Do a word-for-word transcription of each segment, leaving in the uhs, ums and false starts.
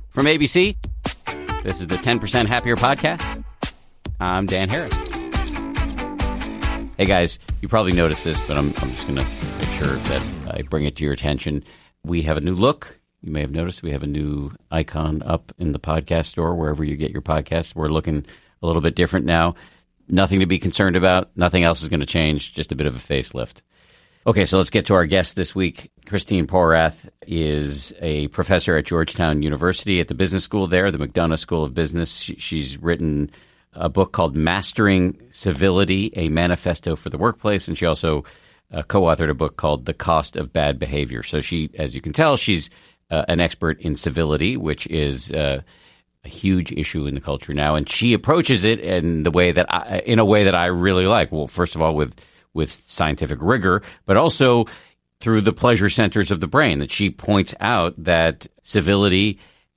from A B C. This is the ten percent Happier Podcast. I'm Dan Harris. Hey guys, you probably noticed this, but I'm, I'm just going to make sure that I bring it to your attention. We have a new look. You may have noticed we have a new icon up in the podcast store, wherever you get your podcasts. We're looking a little bit different now. Nothing to be concerned about. Nothing else is going to change. Just a bit of a facelift. Okay, so let's get to our guest this week. Christine Porath is a professor at Georgetown University at the business school there, the McDonough School of Business. She's written a book called Mastering Civility, a Manifesto for the Workplace, and she also uh, co-authored a book called The Cost of Bad Behavior. So she, as you can tell, she's uh, an expert in civility, which is uh, a huge issue in the culture now, and she approaches it in the way that I, in a way that I really like. Well, first of all, with with scientific rigor, but also through the pleasure centers of the brain, that she points out that civility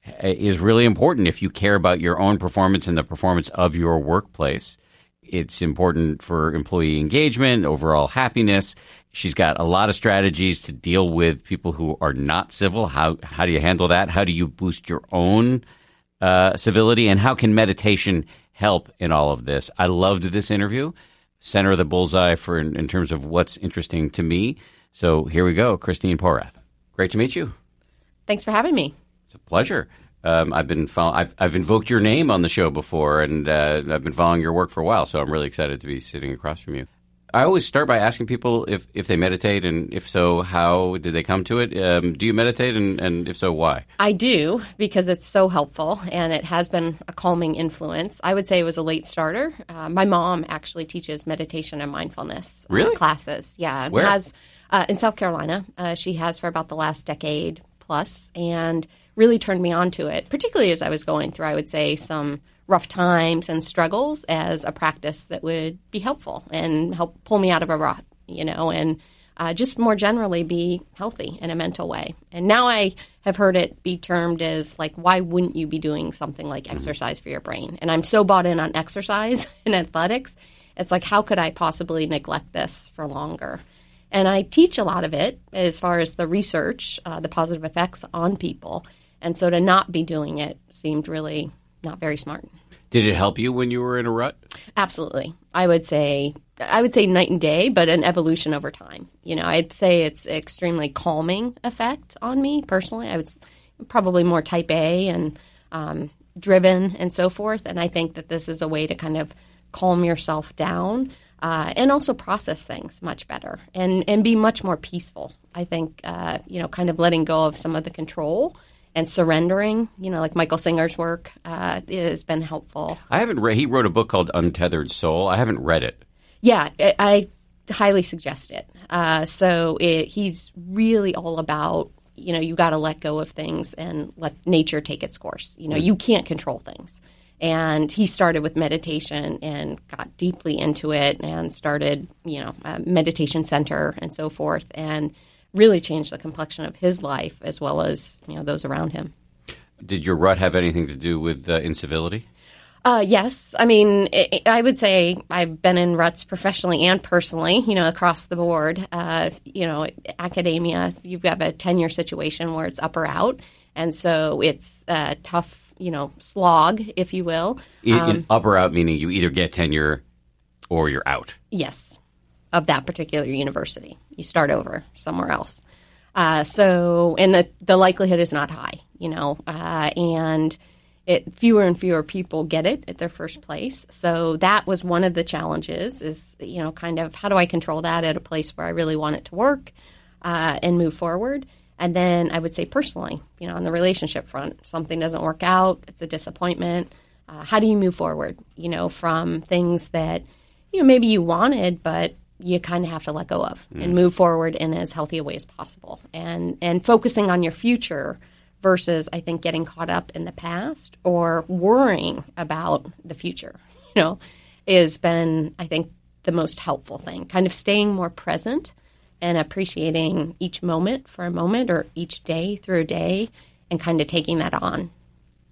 is really important if you care about your own performance and the performance of your workplace. It's important for employee engagement, overall happiness. She's got a lot of strategies to deal with people who are not civil. How how do you handle that? How do you boost your own uh, civility? And how can meditation help in all of this? I loved this interview. Center of the bullseye for in, in terms of what's interesting to me. So here we go, Christine Porath. Great to meet you. Thanks for having me. It's a pleasure. Um, I've been follow- I've, I've invoked your name on the show before, and uh, I've been following your work for a while. So I'm really excited to be sitting across from you. I always start by asking people if, if they meditate, and if so, how did they come to it? Um, do you meditate, and, and if so, why? I do, because it's so helpful, and it has been a calming influence. I would say it was a late starter. Uh, my mom actually teaches meditation and mindfulness uh, really? classes. Yeah, Where? Has, uh, in South Carolina. Uh, she has for about the last decade plus, and really turned me on to it, particularly as I was going through, I would say, some rough times and struggles as a practice that would be helpful and help pull me out of a rut, you know, and uh, just more generally be healthy in a mental way. And now I have heard it be termed as like, why wouldn't you be doing something like mm-hmm. exercise for your brain? And I'm so bought in on exercise and athletics. It's like, how could I possibly neglect this for longer? And I teach a lot of it as far as the research, uh, the positive effects on people. And so to not be doing it seemed really not very smart. Did it help you when you were in a rut? Absolutely. I would say I would say night and day, but an evolution over time. You know, I'd say it's an extremely calming effect on me personally. I was probably more type A and um, driven and so forth. And I think that this is a way to kind of calm yourself down uh, and also process things much better and, and be much more peaceful. I think, uh, you know, kind of letting go of some of the control and surrendering, you know, like Michael Singer's work uh, has been helpful. I haven't read. He wrote a book called Untethered Soul. I haven't read it. Yeah, I, I highly suggest it. Uh, so it, he's really all about, you know, you got to let go of things and let nature take its course. You know, mm. you can't control things. And he started with meditation and got deeply into it and started, you know, a meditation center and so forth, and really changed the complexion of his life as well as, you know, those around him. Did your rut have anything to do with uh, incivility? Uh, yes. I mean, it, I would say I've been in ruts professionally and personally, you know, across the board. Uh, you know, academia, you've got a tenure situation where it's up or out. And so it's a tough, you know, slog, if you will. In, um, in up or out, meaning you either get tenure or you're out. Yes. Of that particular university. You start over somewhere else. Uh, so, and the, the likelihood is not high, you know, uh, and it, fewer and fewer people get it at their first place. So that was one of the challenges is, you know, kind of how do I control that at a place where I really want it to work uh, and move forward? And then I would say personally, you know, on the relationship front, something doesn't work out, it's a disappointment. Uh, how do you move forward, you know, from things that, you know, maybe you wanted, but you kind of have to let go of mm. and move forward in as healthy a way as possible. And and focusing on your future versus, I think, getting caught up in the past or worrying about the future, you know, has been, I think, the most helpful thing. Kind of staying more present and appreciating each moment for a moment or each day through a day and kind of taking that on.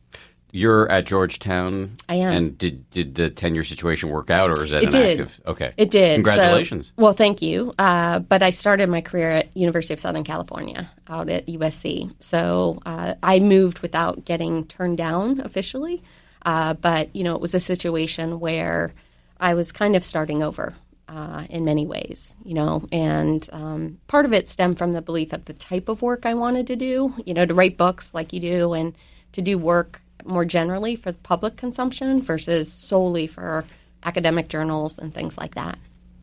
You're at Georgetown. I am. And did did the tenure situation work out, or is that it an did. active? Okay. It did. Congratulations. So, well, thank you. Uh, but I started my career at University of Southern California out at U S C. So uh, I moved without getting turned down officially. Uh, but, you know, it was a situation where I was kind of starting over uh, in many ways, you know, and um, part of it stemmed from the belief of the type of work I wanted to do, you know, to write books like you do and to do work more generally for public consumption versus solely for academic journals and things like that.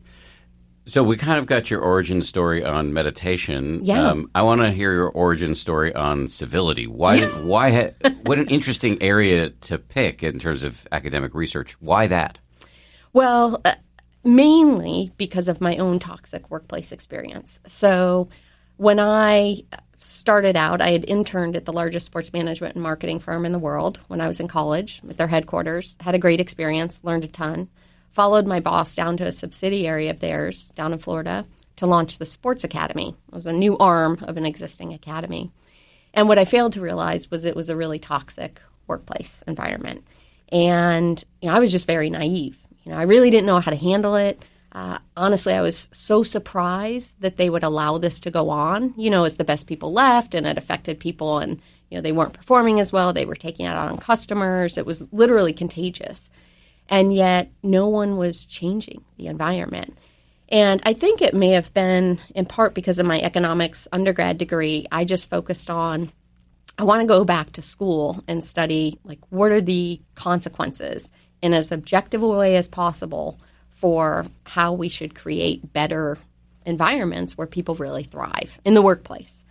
So we kind of got your origin story on meditation. Yeah. Um, I want to hear your origin story on civility. Why? why? Ha- what an interesting area to pick in terms of academic research. Why that? Well, uh, mainly because of my own toxic workplace experience. So when I started out, I had interned at the largest sports management and marketing firm in the world when I was in college at their headquarters, had a great experience, learned a ton, followed my boss down to a subsidiary of theirs down in Florida to launch the Sports Academy. It was a new arm of an existing academy. And what I failed to realize was it was a really toxic workplace environment. And you know, I was just very naive. You know, I really didn't know how to handle it. Uh, honestly, I was so surprised that they would allow this to go on, you know, as the best people left and it affected people and, you know, they weren't performing as well. They were taking it out on customers. It was literally contagious. And yet no one was changing the environment. And I think it may have been in part because of my economics undergrad degree. I just focused on, I want to go back to school and study, like, what are the consequences in as objective a way as possible for how we should create better environments where people really thrive in the workplace.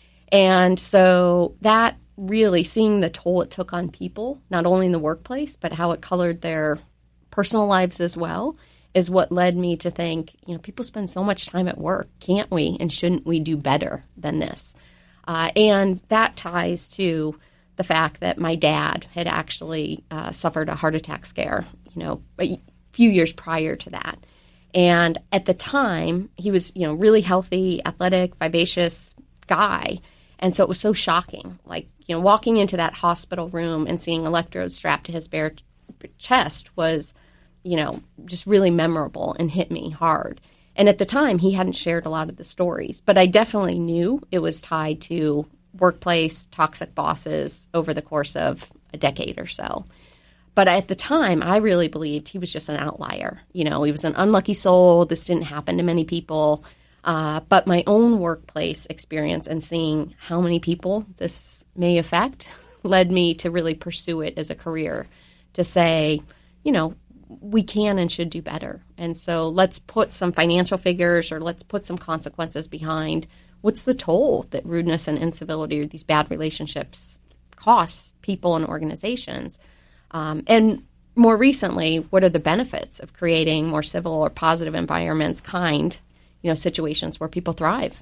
And so that really, seeing the toll it took on people, not only in the workplace, but how it colored their personal lives as well, is what led me to think, you know, people spend so much time at work. Can't we and shouldn't we do better than this? Uh, and that ties to the fact that my dad had actually uh, suffered a heart attack scare, you know, a few years prior to that. And at the time, he was, you know, really healthy, athletic, vivacious guy. And so it was so shocking, like, you know, walking into that hospital room and seeing electrodes strapped to his bare ch- chest was, you know, just really memorable and hit me hard. And at the time, he hadn't shared a lot of the stories, but I definitely knew it was tied to workplace, toxic bosses over the course of a decade or so. But at the time, I really believed he was just an outlier. You know, he was an unlucky soul. This didn't happen to many people. Uh, but my own workplace experience and seeing how many people this may affect led me to really pursue it as a career, to say, you know, we can and should do better. And so let's put some financial figures or let's put some consequences behind what's the toll that rudeness and incivility or these bad relationships cost people and organizations. Um, and more recently, what are the benefits of creating more civil or positive environments, kind, you know, situations where people thrive?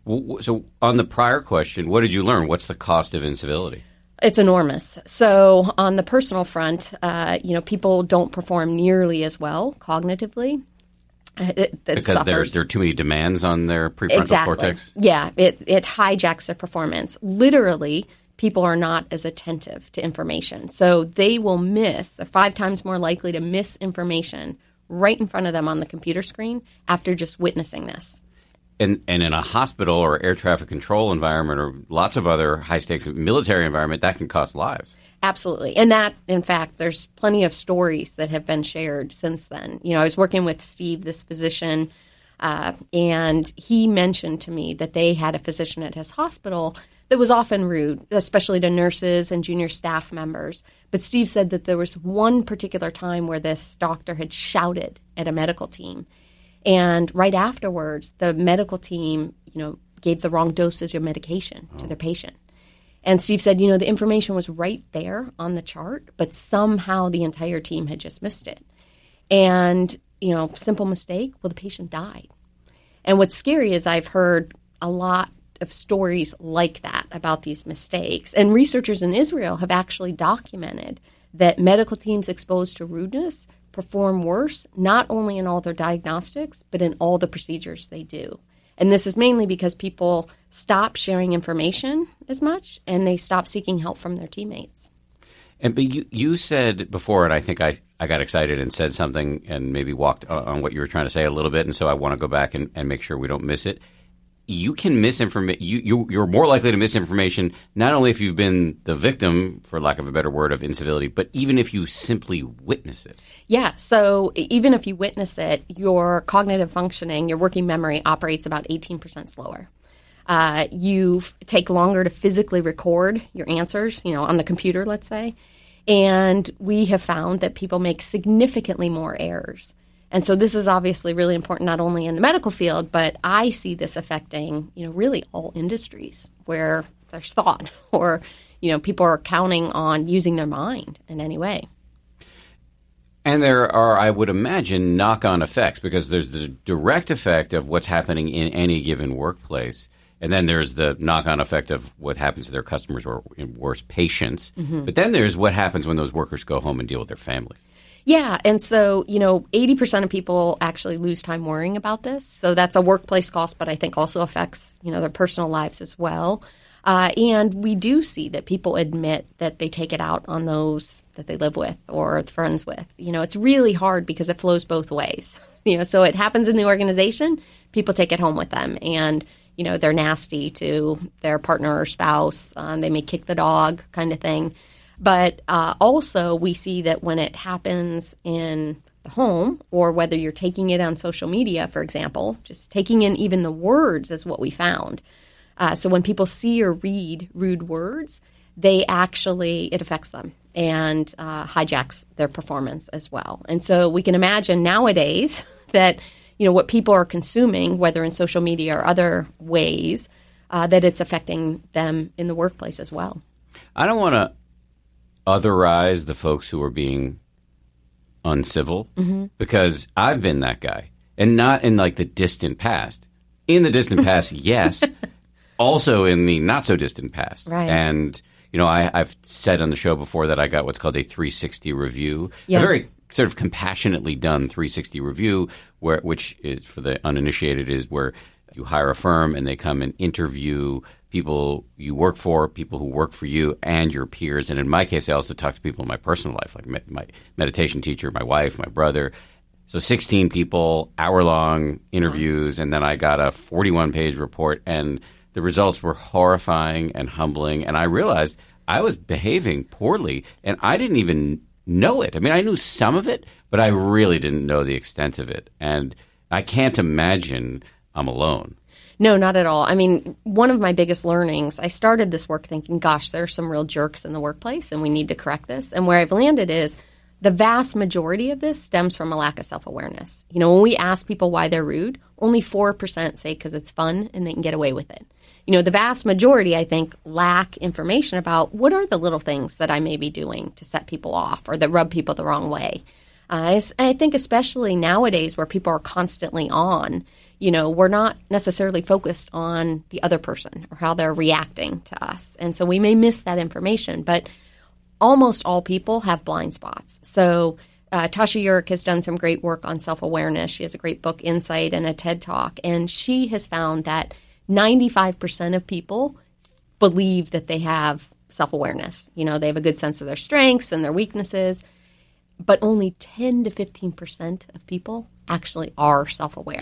So on the prior question, what did you learn? What's the cost of incivility? It's enormous. So on the personal front, uh, you know, people don't perform nearly as well cognitively. It, it because there, there are too many demands on their prefrontal exactly. cortex? Yeah, it, it hijacks their performance. Literally, people are not as attentive to information. So they will miss, they're five times more likely to miss information right in front of them on the computer screen after just witnessing this. And, and in a hospital or air traffic control environment or lots of other high-stakes military environment, that can cost lives. Absolutely. And that, in fact, there's plenty of stories that have been shared since then. You know, I was working with Steve, this physician, uh, and he mentioned to me that they had a physician at his hospital that was often rude, especially to nurses and junior staff members. But Steve said that there was one particular time where this doctor had shouted at a medical team. And right afterwards, the medical team, you know, gave the wrong dosage of medication to their patient. And Steve said, you know, the information was right there on the chart, but somehow the entire team had just missed it. And, you know, simple mistake, well, the patient died. And what's scary is I've heard a lot of stories like that about these mistakes. And researchers in Israel have actually documented that medical teams exposed to rudeness perform worse, not only in all their diagnostics, but in all the procedures they do. And this is mainly because people stop sharing information as much and they stop seeking help from their teammates. And but you, you said before, and I think I, I got excited and said something and maybe walked on, on what you were trying to say a little bit, and so I want to go back and, and make sure we don't miss it. You can misinform you, you you're more likely to misinformation not only if you've been the victim, for lack of a better word, of incivility, but even if you simply witness it. Yeah. So even if you witness it, your cognitive functioning, your working memory operates about eighteen percent slower. Uh, you f- take longer to physically record your answers, you know, on the computer, let's say. And we have found that people make significantly more errors. And so this is obviously really important not only in the medical field, but I see this affecting, you know, really all industries where there's thought or, you know, people are counting on using their mind in any way. And there are, I would imagine, knock-on effects because there's the direct effect of what's happening in any given workplace. And then there's the knock-on effect of what happens to their customers or, in worse, patients. Mm-hmm. But then there's what happens when those workers go home and deal with their families. Yeah, and so, you know, eighty percent of people actually lose time worrying about this. So that's a workplace cost, but I think also affects, you know, their personal lives as well. Uh, and we do see that people admit that they take it out on those that they live with or friends with. You know, it's really hard because it flows both ways. You know, so it happens in the organization, people take it home with them, and you know, they're nasty to their partner or spouse. Um, they may kick the dog kind of thing. But uh, also we see that when it happens in the home or whether you're taking it on social media, for example, just taking in even the words is what we found. Uh, so when people see or read rude words, they actually, it affects them and uh, hijacks their performance as well. And so we can imagine nowadays that, you know, what people are consuming, whether in social media or other ways, uh, that it's affecting them in the workplace as well. I don't want to otherize the folks who are being uncivil mm-hmm. because I've been that guy, and not in like the distant past. In the distant past, yes. Also in the not so distant past. Right. And, you know, I, I've said on the show before that I got what's called a three sixty review. Yeah. A very sort of compassionately done three sixty review, where which is for the uninitiated is where you hire a firm and they come and interview people you work for, people who work for you, and your peers. And in my case, I also talk to people in my personal life, like me- my meditation teacher, my wife, my brother. So sixteen people, hour-long interviews, and then I got a forty-one page report, and the results were horrifying and humbling. And I realized I was behaving poorly, and I didn't even know it. I mean, I knew some of it, but I really didn't know the extent of it. And I can't imagine I'm alone. No, not at all. I mean, one of my biggest learnings, I started this work thinking, gosh, there are some real jerks in the workplace and we need to correct this. And where I've landed is the vast majority of this stems from a lack of self-awareness. You know, when we ask people why they're rude, only four percent say because it's fun and they can get away with it. You know, the vast majority, I think, lack information about what are the little things that I may be doing to set people off or that rub people the wrong way. Uh, I think especially nowadays where people are constantly on, you know, we're not necessarily focused on the other person or how they're reacting to us. And so we may miss that information, but almost all people have blind spots. So uh, Tasha Eurich has done some great work on self-awareness. She has a great book, Insight, and a TED Talk. And she has found that ninety-five percent of people believe that they have self-awareness. You know, they have a good sense of their strengths and their weaknesses, but only ten to fifteen percent of people actually are self-aware.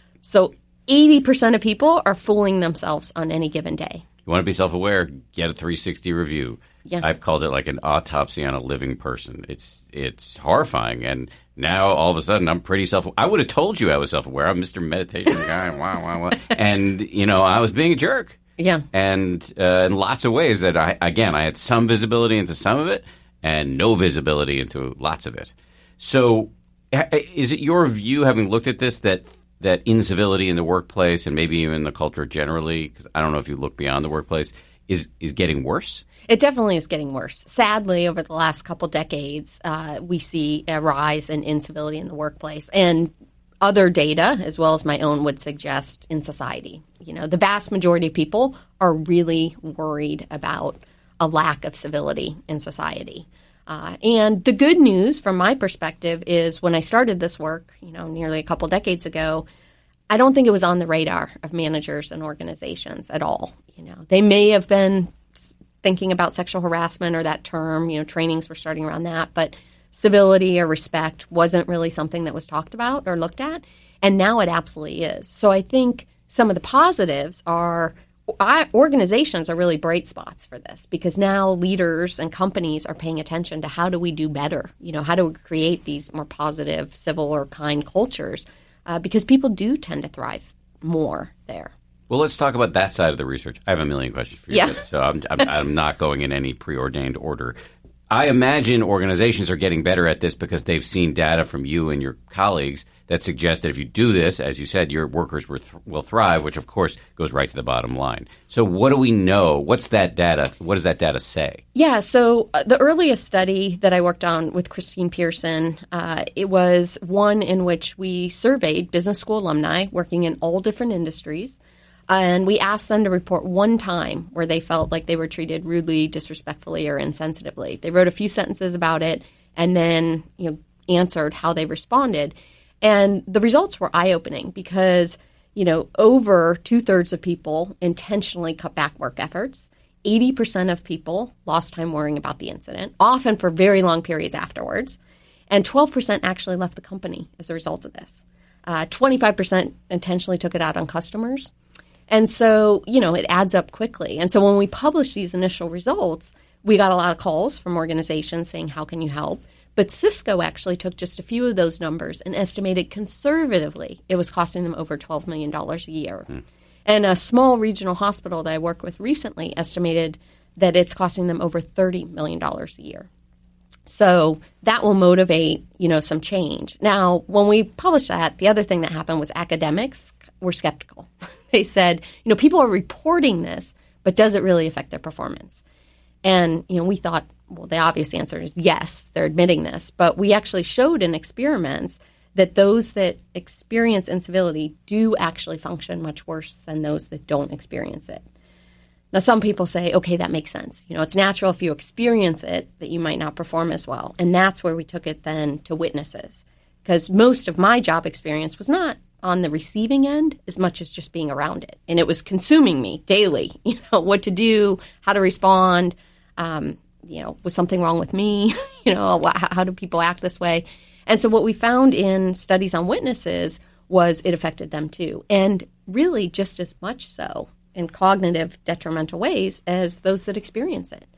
So eighty percent of people are fooling themselves on any given day. You want to be self-aware, get a three sixty review. Yeah. I've called it like an autopsy on a living person. It's it's horrifying. And now all of a sudden I'm pretty self-aware. I would have told you I was self-aware. I'm Mister Meditation guy. Wow, wow, wow. And, you know, I was being a jerk. Yeah. And uh, in lots of ways that, I again, I had some visibility into some of it and no visibility into lots of it. So is it your view, having looked at this, that that incivility in the workplace and maybe even the culture generally, because I don't know if you look beyond the workplace, is is getting worse? It definitely is getting worse. Sadly, over the last couple decades, uh, we see a rise in incivility in the workplace. And other data, as well as my own, would suggest in society. You know, the vast majority of people are really worried about a lack of civility in society. Uh, and the good news from my perspective is when I started this work, you know, nearly a couple decades ago, I don't think it was on the radar of managers and organizations at all. You know, they may have been thinking about sexual harassment or that term. You know, trainings were starting around that, but civility or respect wasn't really something that was talked about or looked at. And now it absolutely is. So I think some of the positives are I, organizations are really bright spots for this because now leaders and companies are paying attention to how do we do better? You know, how do we create these more positive, civil or kind cultures? Uh, because people do tend to thrive more there. Well, let's talk about that side of the research. I have a million questions for you, yeah. so I'm, I'm, I'm not going in any preordained order. I imagine organizations are getting better at this because they've seen data from you and your colleagues that suggests that if you do this, as you said, your workers will, th- will thrive, which of course goes right to the bottom line. So what do we know? What's that data? What does that data say? Yeah, so uh, the earliest study that I worked on with Christine Pearson, uh, it was one in which we surveyed business school alumni working in all different industries. And we asked them to report one time where they felt like they were treated rudely, disrespectfully, or insensitively. They wrote a few sentences about it and then, you know, answered how they responded. And the results were eye-opening because, you know, over two-thirds of people intentionally cut back work efforts. eighty percent of people lost time worrying about the incident, often for very long periods afterwards. And twelve percent actually left the company as a result of this. Uh, twenty-five percent intentionally took it out on customers. And so, you know, it adds up quickly. And so when we published these initial results, we got a lot of calls from organizations saying, how can you help? But Cisco actually took just a few of those numbers and estimated conservatively it was costing them over twelve million dollars a year. Hmm. And a small regional hospital that I worked with recently estimated that it's costing them over thirty million dollars a year. So that will motivate, you know, some change. Now, when we published that, the other thing that happened was academics were skeptical. They said, you know, people are reporting this, but does it really affect their performance? And, you know, we thought, well, the obvious answer is yes, they're admitting this. But we actually showed in experiments that those that experience incivility do actually function much worse than those that don't experience it. Now, some people say, okay, that makes sense. You know, it's natural if you experience it that you might not perform as well. And that's where we took it then to witnesses. Because most of my job experience was not on the receiving end as much as just being around it. And it was consuming me daily, you know, what to do, how to respond, um, you know, was something wrong with me? you know, how, how do people act this way? And so what we found in studies on witnesses was it affected them too. And really just as much so in cognitive detrimental ways as those that experience it.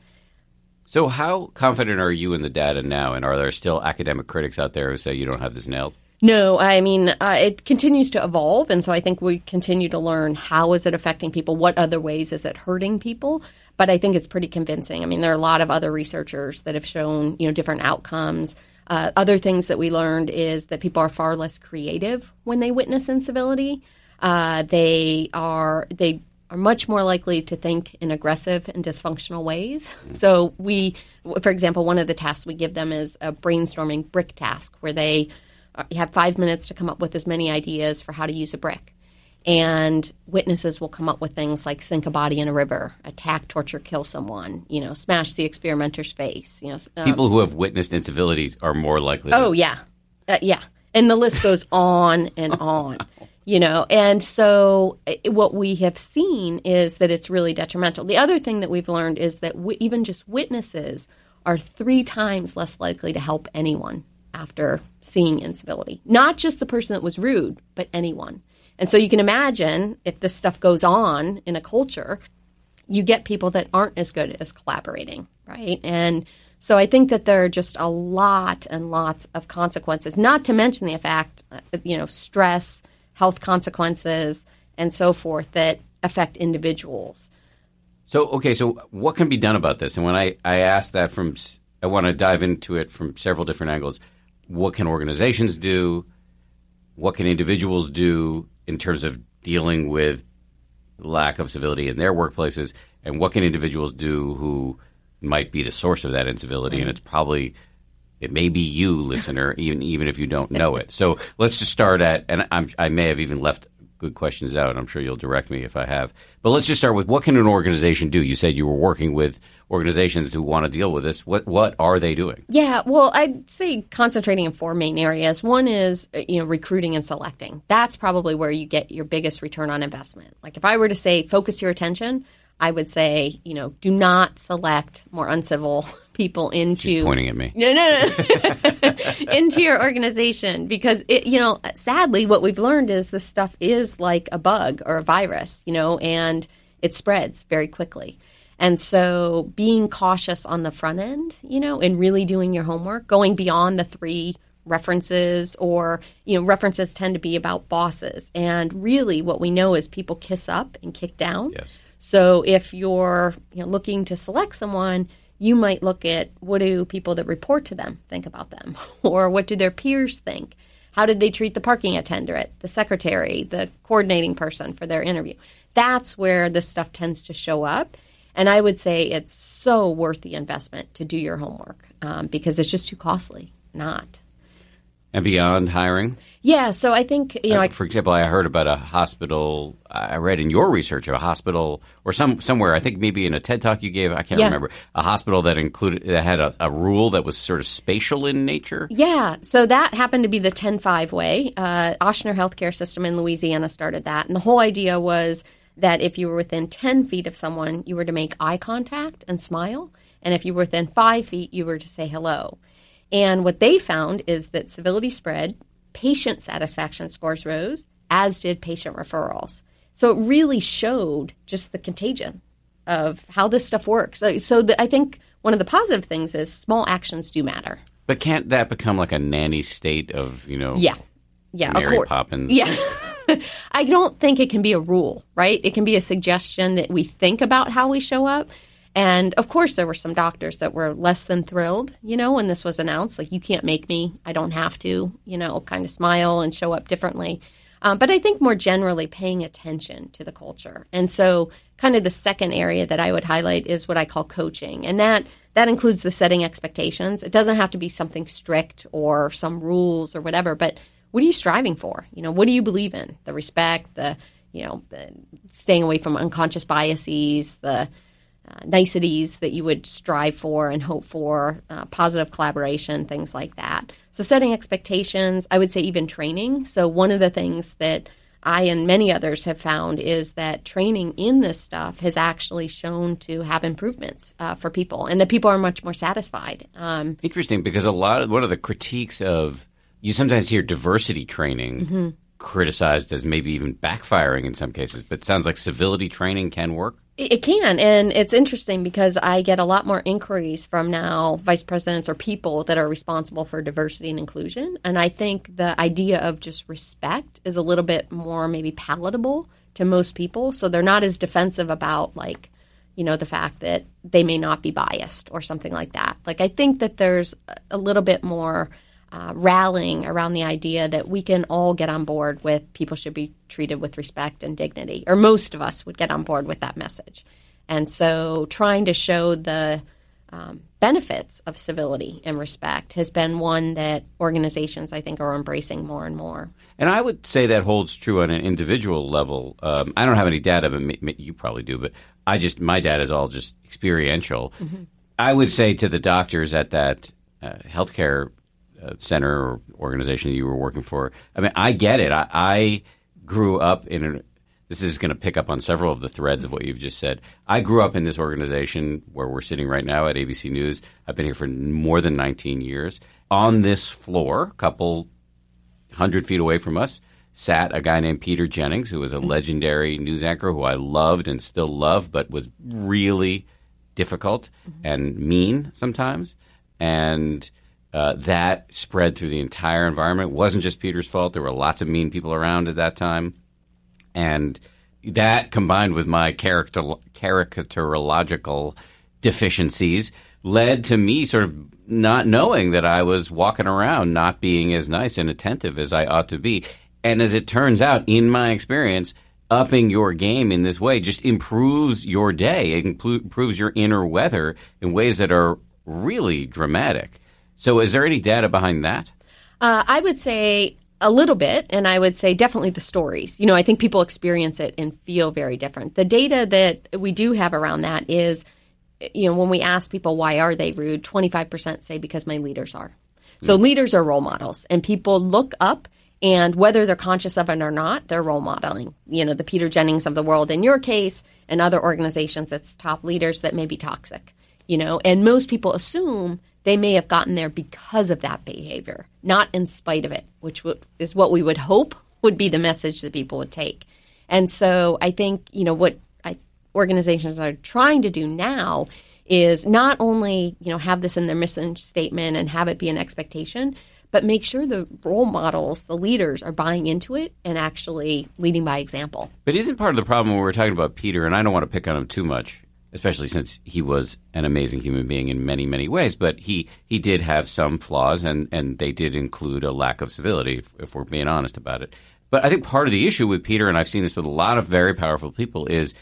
So how confident are you in the data now? And are there still academic critics out there who say you don't have this nailed? No, I mean, uh, it continues to evolve. And so I think we continue to learn how is it affecting people? What other ways is it hurting people? But I think it's pretty convincing. I mean, there are a lot of other researchers that have shown, you know, different outcomes. Uh, other things that we learned is that people are far less creative when they witness incivility. Uh, they are they are much more likely to think in aggressive and dysfunctional ways. Mm-hmm. So we, for example, one of the tasks we give them is a brainstorming brick task where they have five minutes to come up with as many ideas for how to use a brick. And witnesses will come up with things like sink a body in a river, attack, torture, kill someone, you know, smash the experimenter's face. You know, um, people who have witnessed incivility are more likely. Oh, to- yeah. Uh, yeah. And the list goes on and on, you know. And so what we have seen is that it's really detrimental. The other thing that we've learned is that w- even just witnesses are three times less likely to help anyone after seeing incivility. Not just the person that was rude, but anyone. And so you can imagine if this stuff goes on in a culture, you get people that aren't as good as collaborating, right? And so I think that there are just a lot and lots of consequences, not to mention the fact, you know, stress, health consequences, and so forth that affect individuals. So, okay, so what can be done about this? And when I, I ask that from, I want to dive into it from several different angles. What can organizations do? What can individuals do in terms of dealing with lack of civility in their workplaces? And what can individuals do who might be the source of that incivility? Mm-hmm. And it's probably, it may be you, listener, even even if you don't know it. So let's just start at, and I'm, I may have even left good questions out. I'm sure you'll direct me if I have. But let's just start with, what can an organization do? You said you were working with organizations who want to deal with this. What what are they doing? Yeah, well, I'd say concentrating in four main areas. One is, you know, recruiting and selecting. That's probably where you get your biggest return on investment. Like if I were to say, focus your attention I would say, you know, do not select more uncivil people into She's pointing at me. No, no, no. into your organization, because it, you know, sadly, what we've learned is this stuff is like a bug or a virus, you know, and it spreads very quickly. And so being cautious on the front end, you know, and really doing your homework, going beyond the three references, or, you know, references tend to be about bosses. And really what we know is people kiss up and kick down. Yes. So if you're, you know, looking to select someone, you might look at, what do people that report to them think about them? Or what do their peers think? How did they treat the parking attendant, the secretary, the coordinating person for their interview? That's where this stuff tends to show up. And I would say it's so worth the investment to do your homework um, because it's just too costly not. And beyond hiring? Yeah, so I think, you know, Uh, I, for example, I heard about a hospital. I read in your research of a hospital, or some somewhere. I think maybe in a TED talk you gave. I can't Yeah. remember. A hospital that included that had a, a rule that was sort of spatial in nature. yeah, so that happened to be the ten five way. Uh, Ochsner Healthcare System in Louisiana started that. And the whole idea was that if you were within ten feet of someone, you were to make eye contact and smile. And if you were within five feet, you were to say hello. And what they found is that civility spread, patient satisfaction scores rose, as did patient referrals. So it really showed just the contagion of how this stuff works. So, so the, I think one of the positive things is small actions do matter. But can't that become like a nanny state of, you know, Yeah. Yeah. Mary accord- Poppins? Yeah. I don't think it can be a rule, right? It can be a suggestion that we think about how we show up. And, of course, there were some doctors that were less than thrilled, you know, when this was announced. Like, you can't make me. I don't have to, you know, kind of smile and show up differently. Um, but I think more generally paying attention to the culture. And so kind of the second area that I would highlight is what I call coaching. And that that includes the setting expectations. It doesn't have to be something strict or some rules or whatever, but what are you striving for? You know, what do you believe in? The respect, the, you know, the staying away from unconscious biases, the Uh, niceties that you would strive for and hope for, uh, positive collaboration, things like that. So setting expectations, I would say even training. So one of the things that I and many others have found is that training in this stuff has actually shown to have improvements uh, for people, and that people are much more satisfied. Um, Interesting, because a lot of one of the critiques of you sometimes hear diversity training mm-hmm. criticized as maybe even backfiring in some cases, but it sounds like civility training can work. It can, and it's interesting because I get a lot more inquiries from now vice presidents or people that are responsible for diversity and inclusion, and I think the idea of just respect is a little bit more maybe palatable to most people, so they're not as defensive about, like, you know, the fact that they may not be biased or something like that. Like, I think that there's a little bit more Uh, rallying around the idea that we can all get on board with people should be treated with respect and dignity, or most of us would get on board with that message. And so trying to show the um, benefits of civility and respect has been one that organizations, I think, are embracing more and more. And I would say that holds true on an individual level. Um, I don't have any data, but m- m- you probably do. But I just my data is all just experiential. Mm-hmm. I would say to the doctors at that uh, healthcare uh, center or organization you were working for, I mean, I get it. I, I grew up in an This is going to pick up on several of the threads of what you've just said. I grew up in this organization where we're sitting right now at A B C News. I've been here for more than nineteen years. On this floor, a couple hundred feet away from us, sat a guy named Peter Jennings, who was a legendary news anchor who I loved and still love, but was really difficult and mean sometimes. And uh, that spread through the entire environment. It wasn't just Peter's fault. There were lots of mean people around at that time. And that, combined with my character, caricaturological deficiencies, led to me sort of not knowing that I was walking around not being as nice and attentive as I ought to be. And as it turns out, in my experience, upping your game in this way just improves your day. It improves your inner weather in ways that are really dramatic. So is there any data behind that? Uh, I would say a little bit, and I would say definitely the stories. You know, I think people experience it and feel very different. The data that we do have around that is, you know, when we ask people why are they rude, twenty-five percent say because my leaders are. So mm. leaders are role models, and people look up And whether they're conscious of it or not, they're role modeling, you know, the Peter Jennings of the world in your case, and other organizations that's top leaders that may be toxic, you know. And most people assume they may have gotten there because of that behavior, not in spite of it, which w- is what we would hope would be the message that people would take. And so I think, you know, what I, organizations are trying to do now is not only, you know, have this in their mission statement and have it be an expectation, but make sure the role models, the leaders, are buying into it and actually leading by example. But isn't part of the problem when we're talking about Peter, and I don't want to pick on him too much, especially since he was an amazing human being in many, many ways, but he, he did have some flaws, and, and they did include a lack of civility, if, if we're being honest about it. But I think part of the issue with Peter, and I've seen this with a lot of very powerful people, is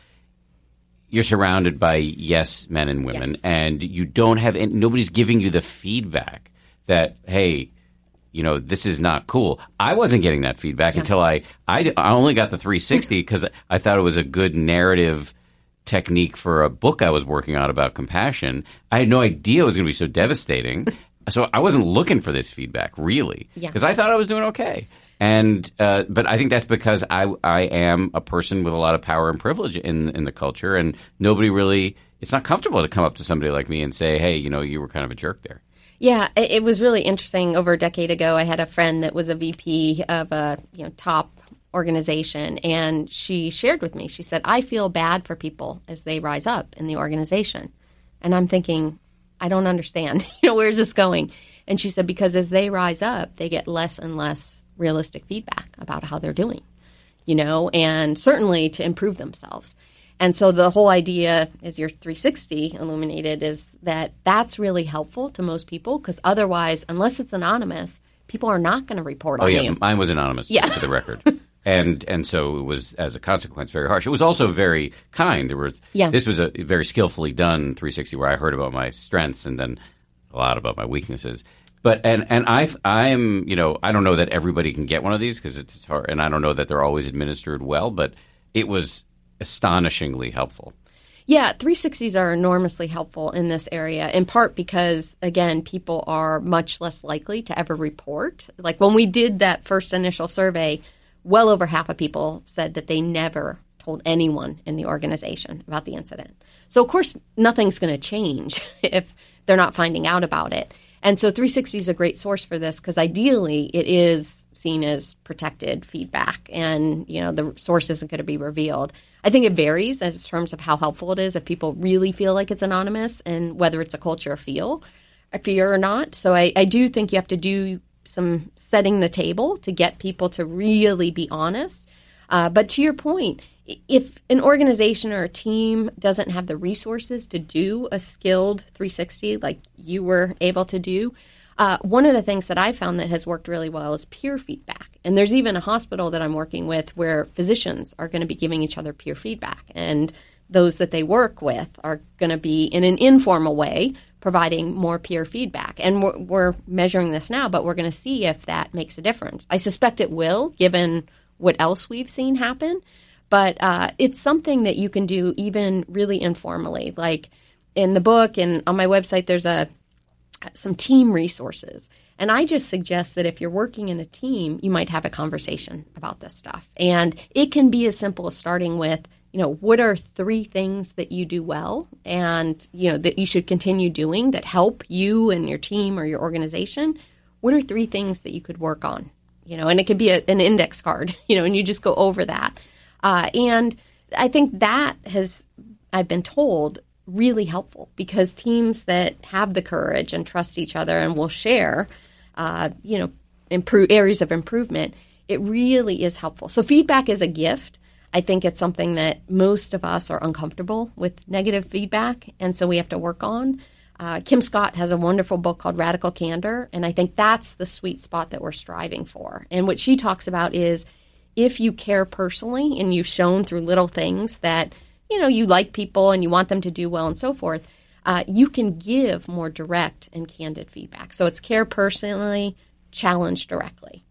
you're surrounded by yes men and women, yes. and you don't have – nobody's giving you the feedback that, hey – you know, this is not cool. I wasn't getting that feedback yeah. until I, I, I only got the three sixty because I thought it was a good narrative technique for a book I was working on about compassion. I had no idea it was going to be so devastating. So I wasn't looking for this feedback, really, because yeah. I thought I was doing okay. And uh, but I think that's because I, I am a person with a lot of power and privilege in, in the culture, and nobody really – it's not comfortable to come up to somebody like me and say, hey, you know, you were kind of a jerk there. Yeah, it was really interesting. Over a decade ago, I had a friend that was a V P of a you know top organization, and she shared with me, she said, I feel bad for people as they rise up in the organization. And I'm thinking, I don't understand. you know, where's this going? And she said, because as they rise up, they get less and less realistic feedback about how they're doing, you know, and certainly to improve themselves. And so the whole idea, as your three sixty illuminated, is that that's really helpful to most people because otherwise, unless it's anonymous, people are not going to report oh, on yeah, you. Mine was anonymous, yeah. for the record. and and so it was, as a consequence, very harsh. It was also very kind. There were yeah. This was a very skillfully done three sixty where I heard about my strengths and then a lot about my weaknesses. But and and I I'm you know I don't know that everybody can get one of these because it's hard, and I don't know that they're always administered well. But it was astonishingly helpful. Yeah, three sixties are enormously helpful in this area, in part because, again, people are much less likely to ever report. Like when we did that first initial survey, well over half of people said that they never told anyone in the organization about the incident. So, of course, nothing's going to change if they're not finding out about it. And so three sixty is a great source for this because ideally it is seen as protected feedback and, you know, the source isn't going to be revealed. I think it varies as in terms of how helpful it is if people really feel like it's anonymous and whether it's a culture of feel, a fear or not. So I, I do think you have to do some setting the table to get people to really be honest. Uh, but to your point, if an organization or a team doesn't have the resources to do a skilled three sixty like you were able to do, uh, one of the things that I found that has worked really well is peer feedback. And there's even a hospital that I'm working with where physicians are going to be giving each other peer feedback. And those that they work with are going to be, in an informal way, providing more peer feedback. And we're, we're measuring this now, but we're going to see if that makes a difference. I suspect it will, given what else we've seen happen. But uh, it's something that you can do even really informally. Like in the book and on my website, there's a some team resources. And I just suggest that if you're working in a team, you might have a conversation about this stuff. And it can be as simple as starting with, you know, what are three things that you do well and, you know, that you should continue doing that help you and your team or your organization? What are three things that you could work on? You know, and it could be a, an index card, you know, and you just go over that. Uh, and I think that has, I've been told, really helpful because teams that have the courage and trust each other and will share, uh, you know, improve areas of improvement, it really is helpful. So feedback is a gift. I think it's something that most of us are uncomfortable with negative feedback, and so we have to work on. Uh, Kim Scott has a wonderful book called Radical Candor, and I think that's the sweet spot that we're striving for. And what she talks about is if you care personally and you've shown through little things that, you know, you like people and you want them to do well and so forth, uh, you can give more direct and candid feedback. So it's care personally, challenge directly.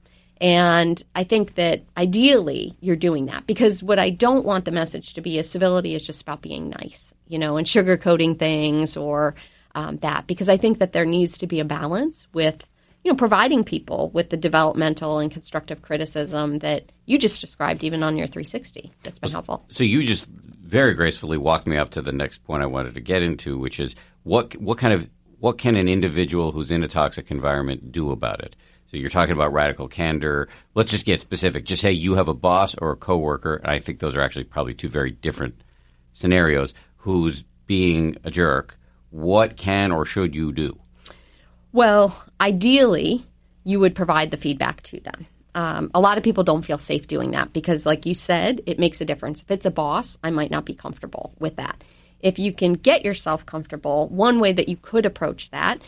And I think that ideally you're doing that because what I don't want the message to be is civility is just about being nice, you know, and sugarcoating things or um, that, because I think that there needs to be a balance with you know, providing people with the developmental and constructive criticism that you just described even on your three sixty. That's been helpful. So you just very gracefully walked me up to the next point I wanted to get into, which is what what kind of what can an individual who's in a toxic environment do about it? So you're talking about radical candor. Let's just get specific. Just say you have a boss or a coworker, and I think those are actually probably two very different scenarios, who's being a jerk. What can or should you do? Well, ideally, you would provide the feedback to them. Um, a lot of people don't feel safe doing that because, like you said, it makes a difference. If it's a boss, I might not be comfortable with that. If you can get yourself comfortable, one way that you could approach that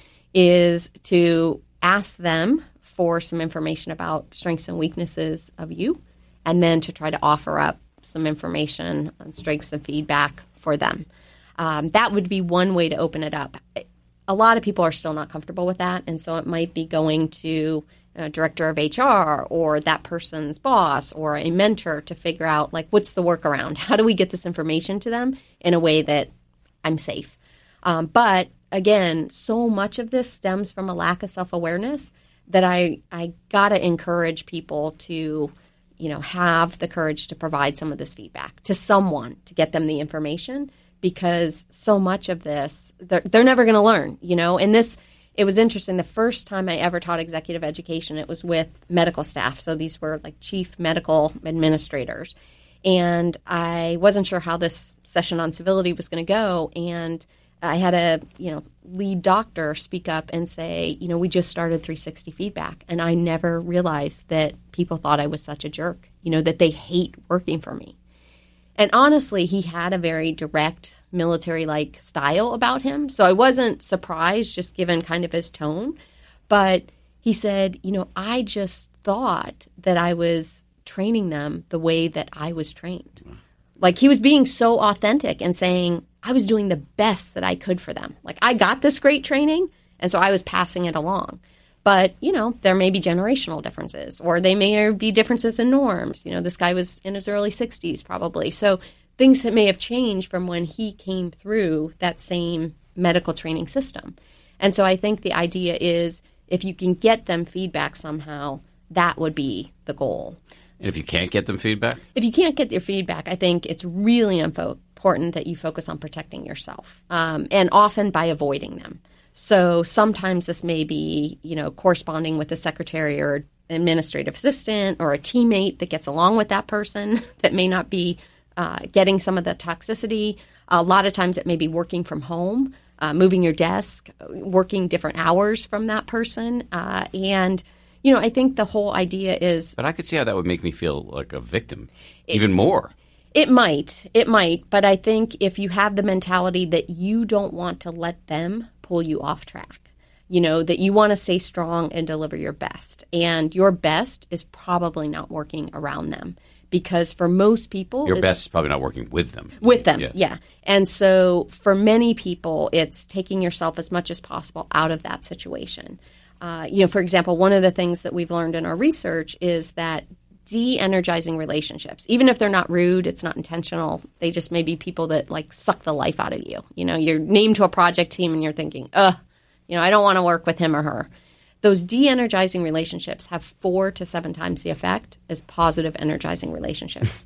is to ask them for some information about strengths and weaknesses of you, and then to try to offer up some information on strengths and feedback for them. Um, that would be one way to open it up. A lot of people are still not comfortable with that, and so it might be going to a director of H R or that person's boss or a mentor to figure out, like, what's the workaround? How do we get this information to them in a way that I'm safe? Um, but, again, so much of this stems from a lack of self-awareness that I, I got to encourage people to, you know, have the courage to provide some of this feedback to someone to get them the information, because so much of this, they're, they're never going to learn, you know. And this, it was interesting. The first time I ever taught executive education, it was with medical staff. So these were like chief medical administrators. And I wasn't sure how this session on civility was going to go. And I had a, you know, lead doctor speak up and say, you know, we just started three sixty feedback. And I never realized that people thought I was such a jerk, you know, that they hate working for me. And honestly, he had a very direct military-like style about him. So I wasn't surprised, just given kind of his tone. But he said, you know, I just thought that I was training them the way that I was trained. Like, he was being so authentic and saying, I was doing the best that I could for them. Like, I got this great training, and so I was passing it along. But, you know, there may be generational differences, or they may be differences in norms. You know, this guy was in his early sixties probably. So things that may have changed from when he came through that same medical training system. And so I think the idea is if you can get them feedback somehow, that would be the goal. And if you can't get them feedback? If you can't get their feedback, I think it's really info- important that you focus on protecting yourself, um, and often by avoiding them. So sometimes this may be, you know, corresponding with a secretary or administrative assistant or a teammate that gets along with that person that may not be uh, getting some of the toxicity. A lot of times it may be working from home, uh, moving your desk, working different hours from that person. Uh, and, you know, I think the whole idea is... But I could see how that would make me feel like a victim, it, even more. It might. It might. But I think if you have the mentality that you don't want to let them pull you off track, you know, that you want to stay strong and deliver your best. And your best is probably not working around them, because for most people... Your best is probably not working with them. With them, yes. Yeah. And so for many people, it's taking yourself as much as possible out of that situation. Uh, you know, for example, one of the things that we've learned in our research is that de-energizing relationships, even if they're not rude, it's not intentional, they just may be people that like suck the life out of you. You know, you're named to a project team and you're thinking, ugh, you know, I don't want to work with him or her. Those de-energizing relationships have four to seven times the effect as positive energizing relationships.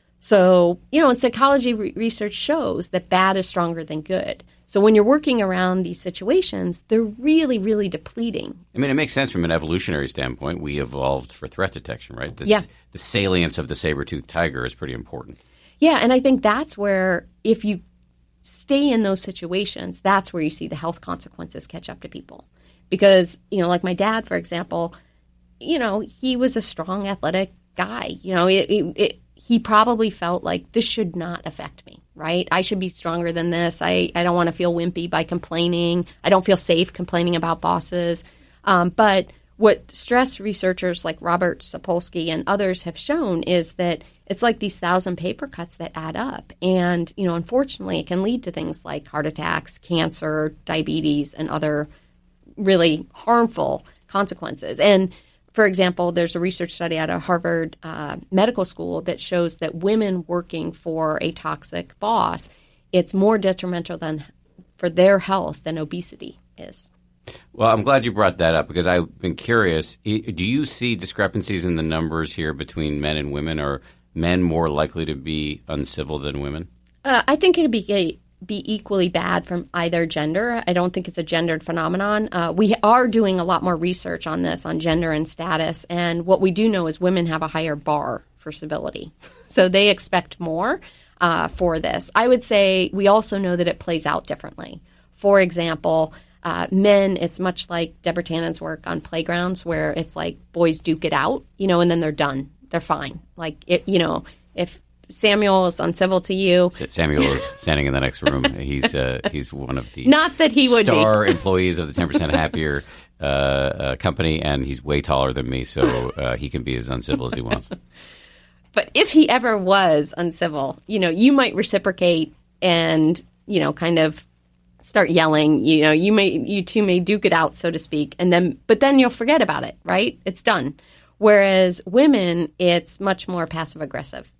So, you know, and psychology re- research shows that bad is stronger than good. So when you're working around these situations, they're really, really depleting. I mean, it makes sense from an evolutionary standpoint. We evolved for threat detection, right? This, yeah. The salience of the saber-toothed tiger is pretty important. Yeah, and I think that's where, if you stay in those situations, that's where you see the health consequences catch up to people. Because, you know, like my dad, for example, you know, he was a strong, athletic guy. You know, it, it, it, he probably felt like this should not affect me, right? I should be stronger than this. I, I don't want to feel wimpy by complaining. I don't feel safe complaining about bosses. Um, but what stress researchers like Robert Sapolsky and others have shown is that it's like these thousand paper cuts that add up. And, you know, unfortunately, it can lead to things like heart attacks, cancer, diabetes, and other really harmful consequences. And for example, there's a research study out of Harvard uh, Medical School that shows that women working for a toxic boss, it's more detrimental than for their health than obesity is. Well, I'm glad you brought that up because I've been curious. Do you see discrepancies in the numbers here between men and women? Are men more likely to be uncivil than women? Uh, I think it could be be equally bad from either gender. I don't think it's a gendered phenomenon. Uh, we are doing a lot more research on this, on gender and status, and what we do know is women have a higher bar for civility. So they expect more uh, for this. I would say we also know that it plays out differently. For example, uh, men, it's much like Deborah Tannen's work on playgrounds where it's like boys duke it out, you know, and then they're done. They're fine. Like, it, you know, if Samuel is uncivil to you. Samuel is standing in the next room. He's uh, he's one of the not that he would star be. employees of the ten percent Happier uh, uh, company, and he's way taller than me, so uh, he can be as uncivil as he wants. But if he ever was uncivil, you know, you might reciprocate and, you know, kind of start yelling. You know, you may you two may duke it out, so to speak, and then but then you'll forget about it, right? It's done. Whereas women, it's much more passive aggressive.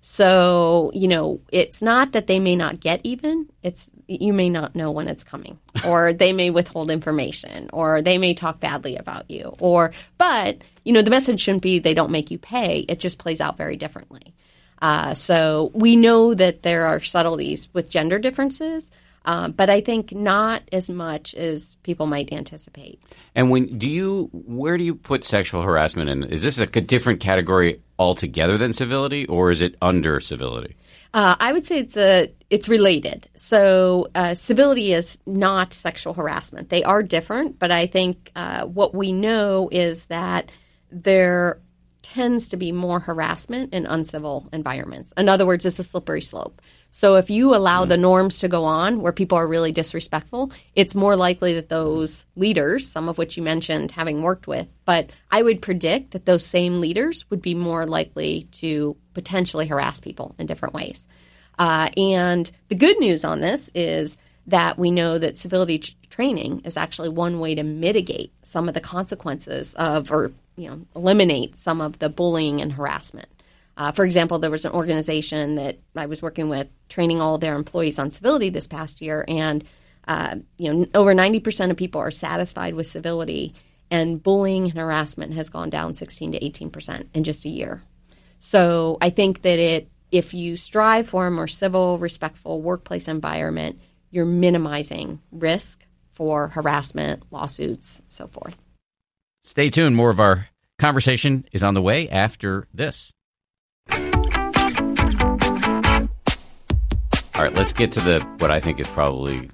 So, you know, it's not that they may not get even. It's you may not know when it's coming, or they may withhold information, or they may talk badly about you, or but, you know, the message shouldn't be they don't make you pay. It just plays out very differently. Uh, so we know that there are subtleties with gender differences, uh, but I think not as much as people might anticipate. And when do you, where do you put sexual harassment in? Is this a different category altogether than civility, or is it under civility? Uh, I would say it's a it's related. So uh, civility is not sexual harassment. They are different, but I think uh, what we know is that there tends to be more harassment in uncivil environments. In other words, it's a slippery slope. So if you allow the norms to go on where people are really disrespectful, it's more likely that those leaders, some of which you mentioned having worked with, but I would predict that those same leaders would be more likely to potentially harass people in different ways. Uh, and the good news on this is that we know that civility t- training is actually one way to mitigate some of the consequences of, or you know, eliminate some of the bullying and harassment. Uh, for example, there was an organization that I was working with training all of their employees on civility this past year, and uh, you know, over ninety percent of people are satisfied with civility, and bullying and harassment has gone down sixteen to eighteen percent in just a year. So I think that it, if you strive for a more civil, respectful workplace environment, you're minimizing risk for harassment, lawsuits, so forth. Stay tuned. More of our conversation is on the way after this. All right, let's get to the what I think is probably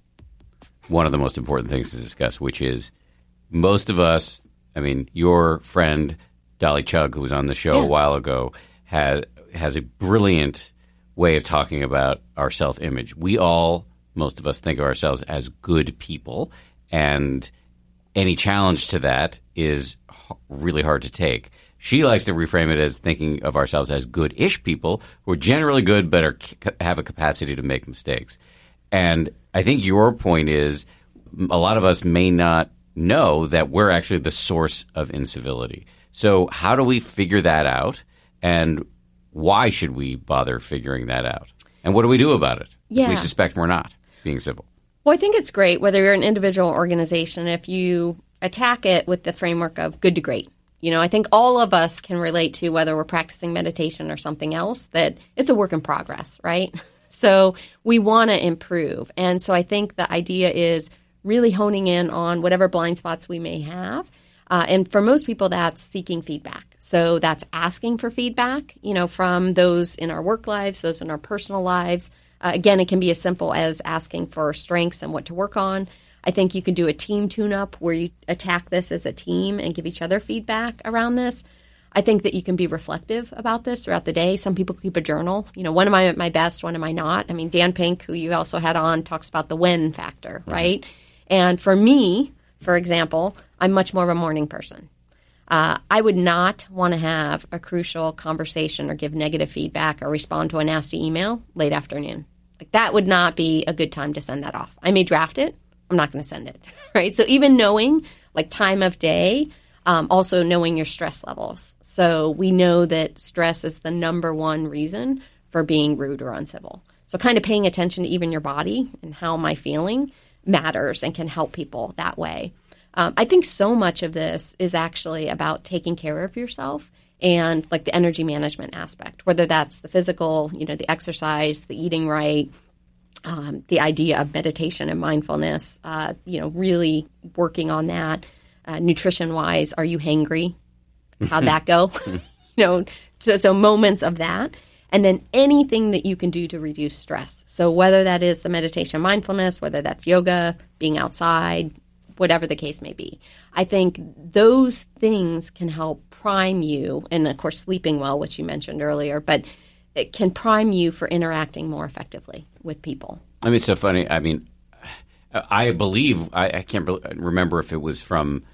one of the most important things to discuss, which is most of us, I mean, your friend Dolly Chugg, who was on the show yeah. a while ago, had has a brilliant way of talking about our self-image. We all, most of us, think of ourselves as good people, and any challenge to that is really hard to take. She likes to reframe it as thinking of ourselves as good-ish people who are generally good but are, have a capacity to make mistakes. And I think your point is a lot of us may not know that we're actually the source of incivility. So how do we figure that out, and why should we bother figuring that out? And what do we do about it yeah. if we suspect we're not being civil? Well, I think it's great, whether you're an individual or organization, if you attack it with the framework of good to great. You know, I think all of us can relate to, whether we're practicing meditation or something else, that it's a work in progress, right? So we want to improve. And so I think the idea is really honing in on whatever blind spots we may have. Uh, and for most people, that's seeking feedback. So that's asking for feedback, you know, from those in our work lives, those in our personal lives. Uh, again, it can be as simple as asking for strengths and what to work on. I think you can do a team tune-up where you attack this as a team and give each other feedback around this. I think that you can be reflective about this throughout the day. Some people keep a journal. You know, when am I at my best? When am I not? I mean, Dan Pink, who you also had on, talks about the when factor, mm-hmm. right? And for me, for example, I'm much more of a morning person. Uh, I would not want to have a crucial conversation or give negative feedback or respond to a nasty email late afternoon. Like, that would not be a good time to send that off. I may draft it. I'm not going to send it, right? So even knowing, like, time of day, um, also knowing your stress levels. So we know that stress is the number one reason for being rude or uncivil. So kind of paying attention to even your body and how am I feeling matters and can help people that way. Um, I think so much of this is actually about taking care of yourself and like the energy management aspect, whether that's the physical, you know, the exercise, the eating right, um, the idea of meditation and mindfulness, uh, you know, really working on that. Uh, nutrition-wise, are you hangry? How'd that go? you know, so, so moments of that. And then anything that you can do to reduce stress. So whether that is the meditation mindfulness, whether that's yoga, being outside, whatever the case may be. I think those things can help prime you, and of course sleeping well, which you mentioned earlier, but it can prime you for interacting more effectively with people. I mean, it's so funny. I mean, I believe, I, I can't remember if it was from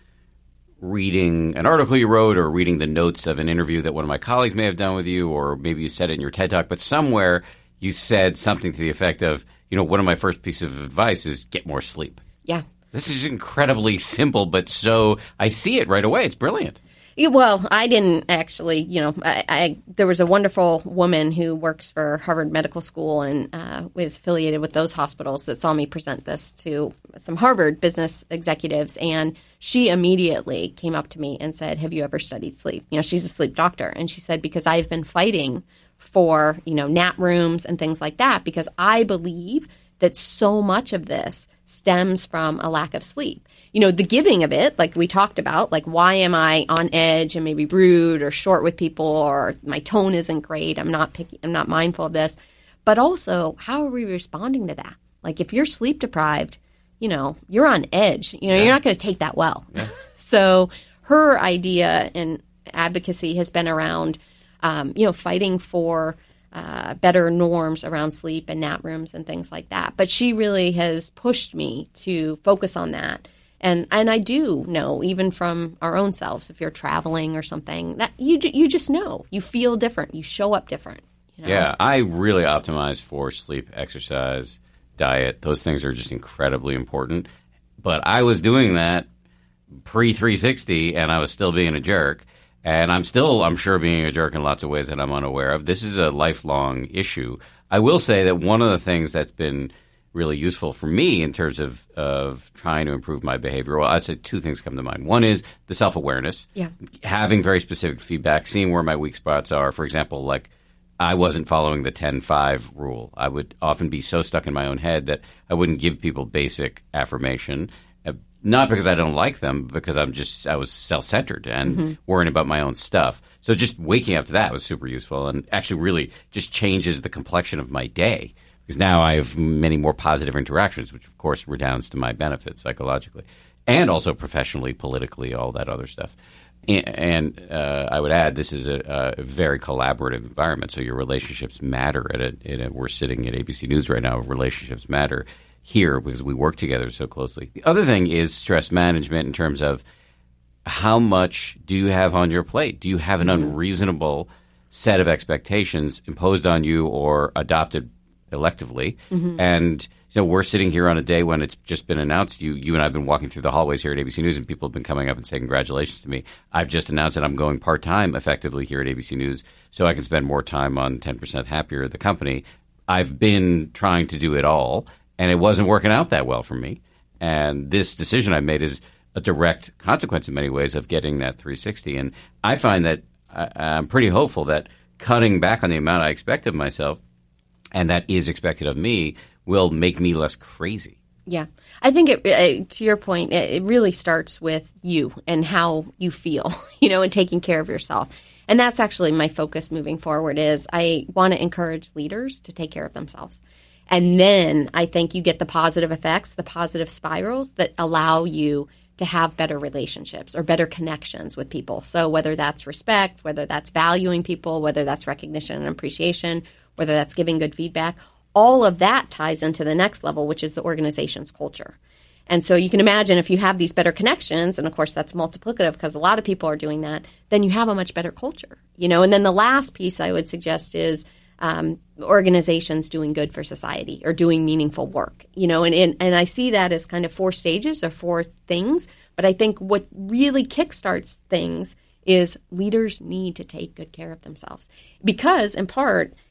reading an article you wrote or reading the notes of an interview that one of my colleagues may have done with you, or maybe you said it in your TED Talk, but somewhere you said something to the effect of, you know, one of my first pieces of advice is get more sleep. Yeah. This is incredibly simple, but so I see it right away. It's brilliant. Yeah, well, I didn't actually, you know, I, I there was a wonderful woman who works for Harvard Medical School and uh, was affiliated with those hospitals that saw me present this to some Harvard business executives. And she immediately came up to me and said, have you ever studied sleep? You know, she's a sleep doctor. And she said, because I've been fighting for, you know, nap rooms and things like that, because I believe that so much of this stems from a lack of sleep. You know, the giving of it, like we talked about, like why am I on edge and maybe rude or short with people, or my tone isn't great, I'm not picky, I'm not mindful of this. But also, how are we responding to that? Like if you're sleep deprived, you know, you're on edge. You know, yeah. You're not going to take that well. Yeah. So her idea and advocacy has been around, um, you know, fighting for Uh, better norms around sleep and nap rooms and things like that. But she really has pushed me to focus on that. And and I do know, even from our own selves, if you're traveling or something, that you you just know. You feel different. You show up different. You know? Yeah, I really optimize for sleep, exercise, diet. Those things are just incredibly important. But I was doing that pre three sixty, and I was still being a jerk. And I'm still, I'm sure, being a jerk in lots of ways that I'm unaware of. This is a lifelong issue. I will say that one of the things that's been really useful for me in terms of, of trying to improve my behavior, well, I'd say two things come to mind. One is the self-awareness, yeah. having very specific feedback, seeing where my weak spots are. For example, like I wasn't following the ten five rule. I would often be so stuck in my own head that I wouldn't give people basic affirmation. Not because I don't like them, but because I'm just I was self-centered and mm-hmm. worrying about my own stuff. So just waking up to that was super useful, and actually really just changes the complexion of my day, because now I have many more positive interactions, which of course redounds to my benefit psychologically and also professionally, politically, all that other stuff. And, and uh, I would add, this is a, a very collaborative environment, so your relationships matter. At a, at a, we're sitting at A B C News right now. Relationships matter here because we work together so closely. The other thing is stress management in terms of how much do you have on your plate? Do you have an mm-hmm. unreasonable set of expectations imposed on you or adopted electively? Mm-hmm. And you know, we're sitting here on a day when it's just been announced. You, you and I have been walking through the hallways here at A B C News, and people have been coming up and saying congratulations to me. I've just announced that I'm going part-time effectively here at A B C News so I can spend more time on ten percent Happier, the company. I've been trying to do it all, and it wasn't working out that well for me. And this decision I made is a direct consequence in many ways of getting that three sixty. And I find that I, I'm pretty hopeful that cutting back on the amount I expect of myself, and that is expected of me, will make me less crazy. Yeah. I think, it, uh, to your point, it, it really starts with you and how you feel, you know, and taking care of yourself. And that's actually my focus moving forward is I want to encourage leaders to take care of themselves. And then I think you get the positive effects, the positive spirals that allow you to have better relationships or better connections with people. So whether that's respect, whether that's valuing people, whether that's recognition and appreciation, whether that's giving good feedback, all of that ties into the next level, which is the organization's culture. And so you can imagine if you have these better connections, and of course that's multiplicative because a lot of people are doing that, then you have a much better culture. You know, and then the last piece I would suggest is Um, organizations doing good for society or doing meaningful work, you know, and, and, and I see that as kind of four stages or four things. But I think what really kickstarts things is leaders need to take good care of themselves because, in part,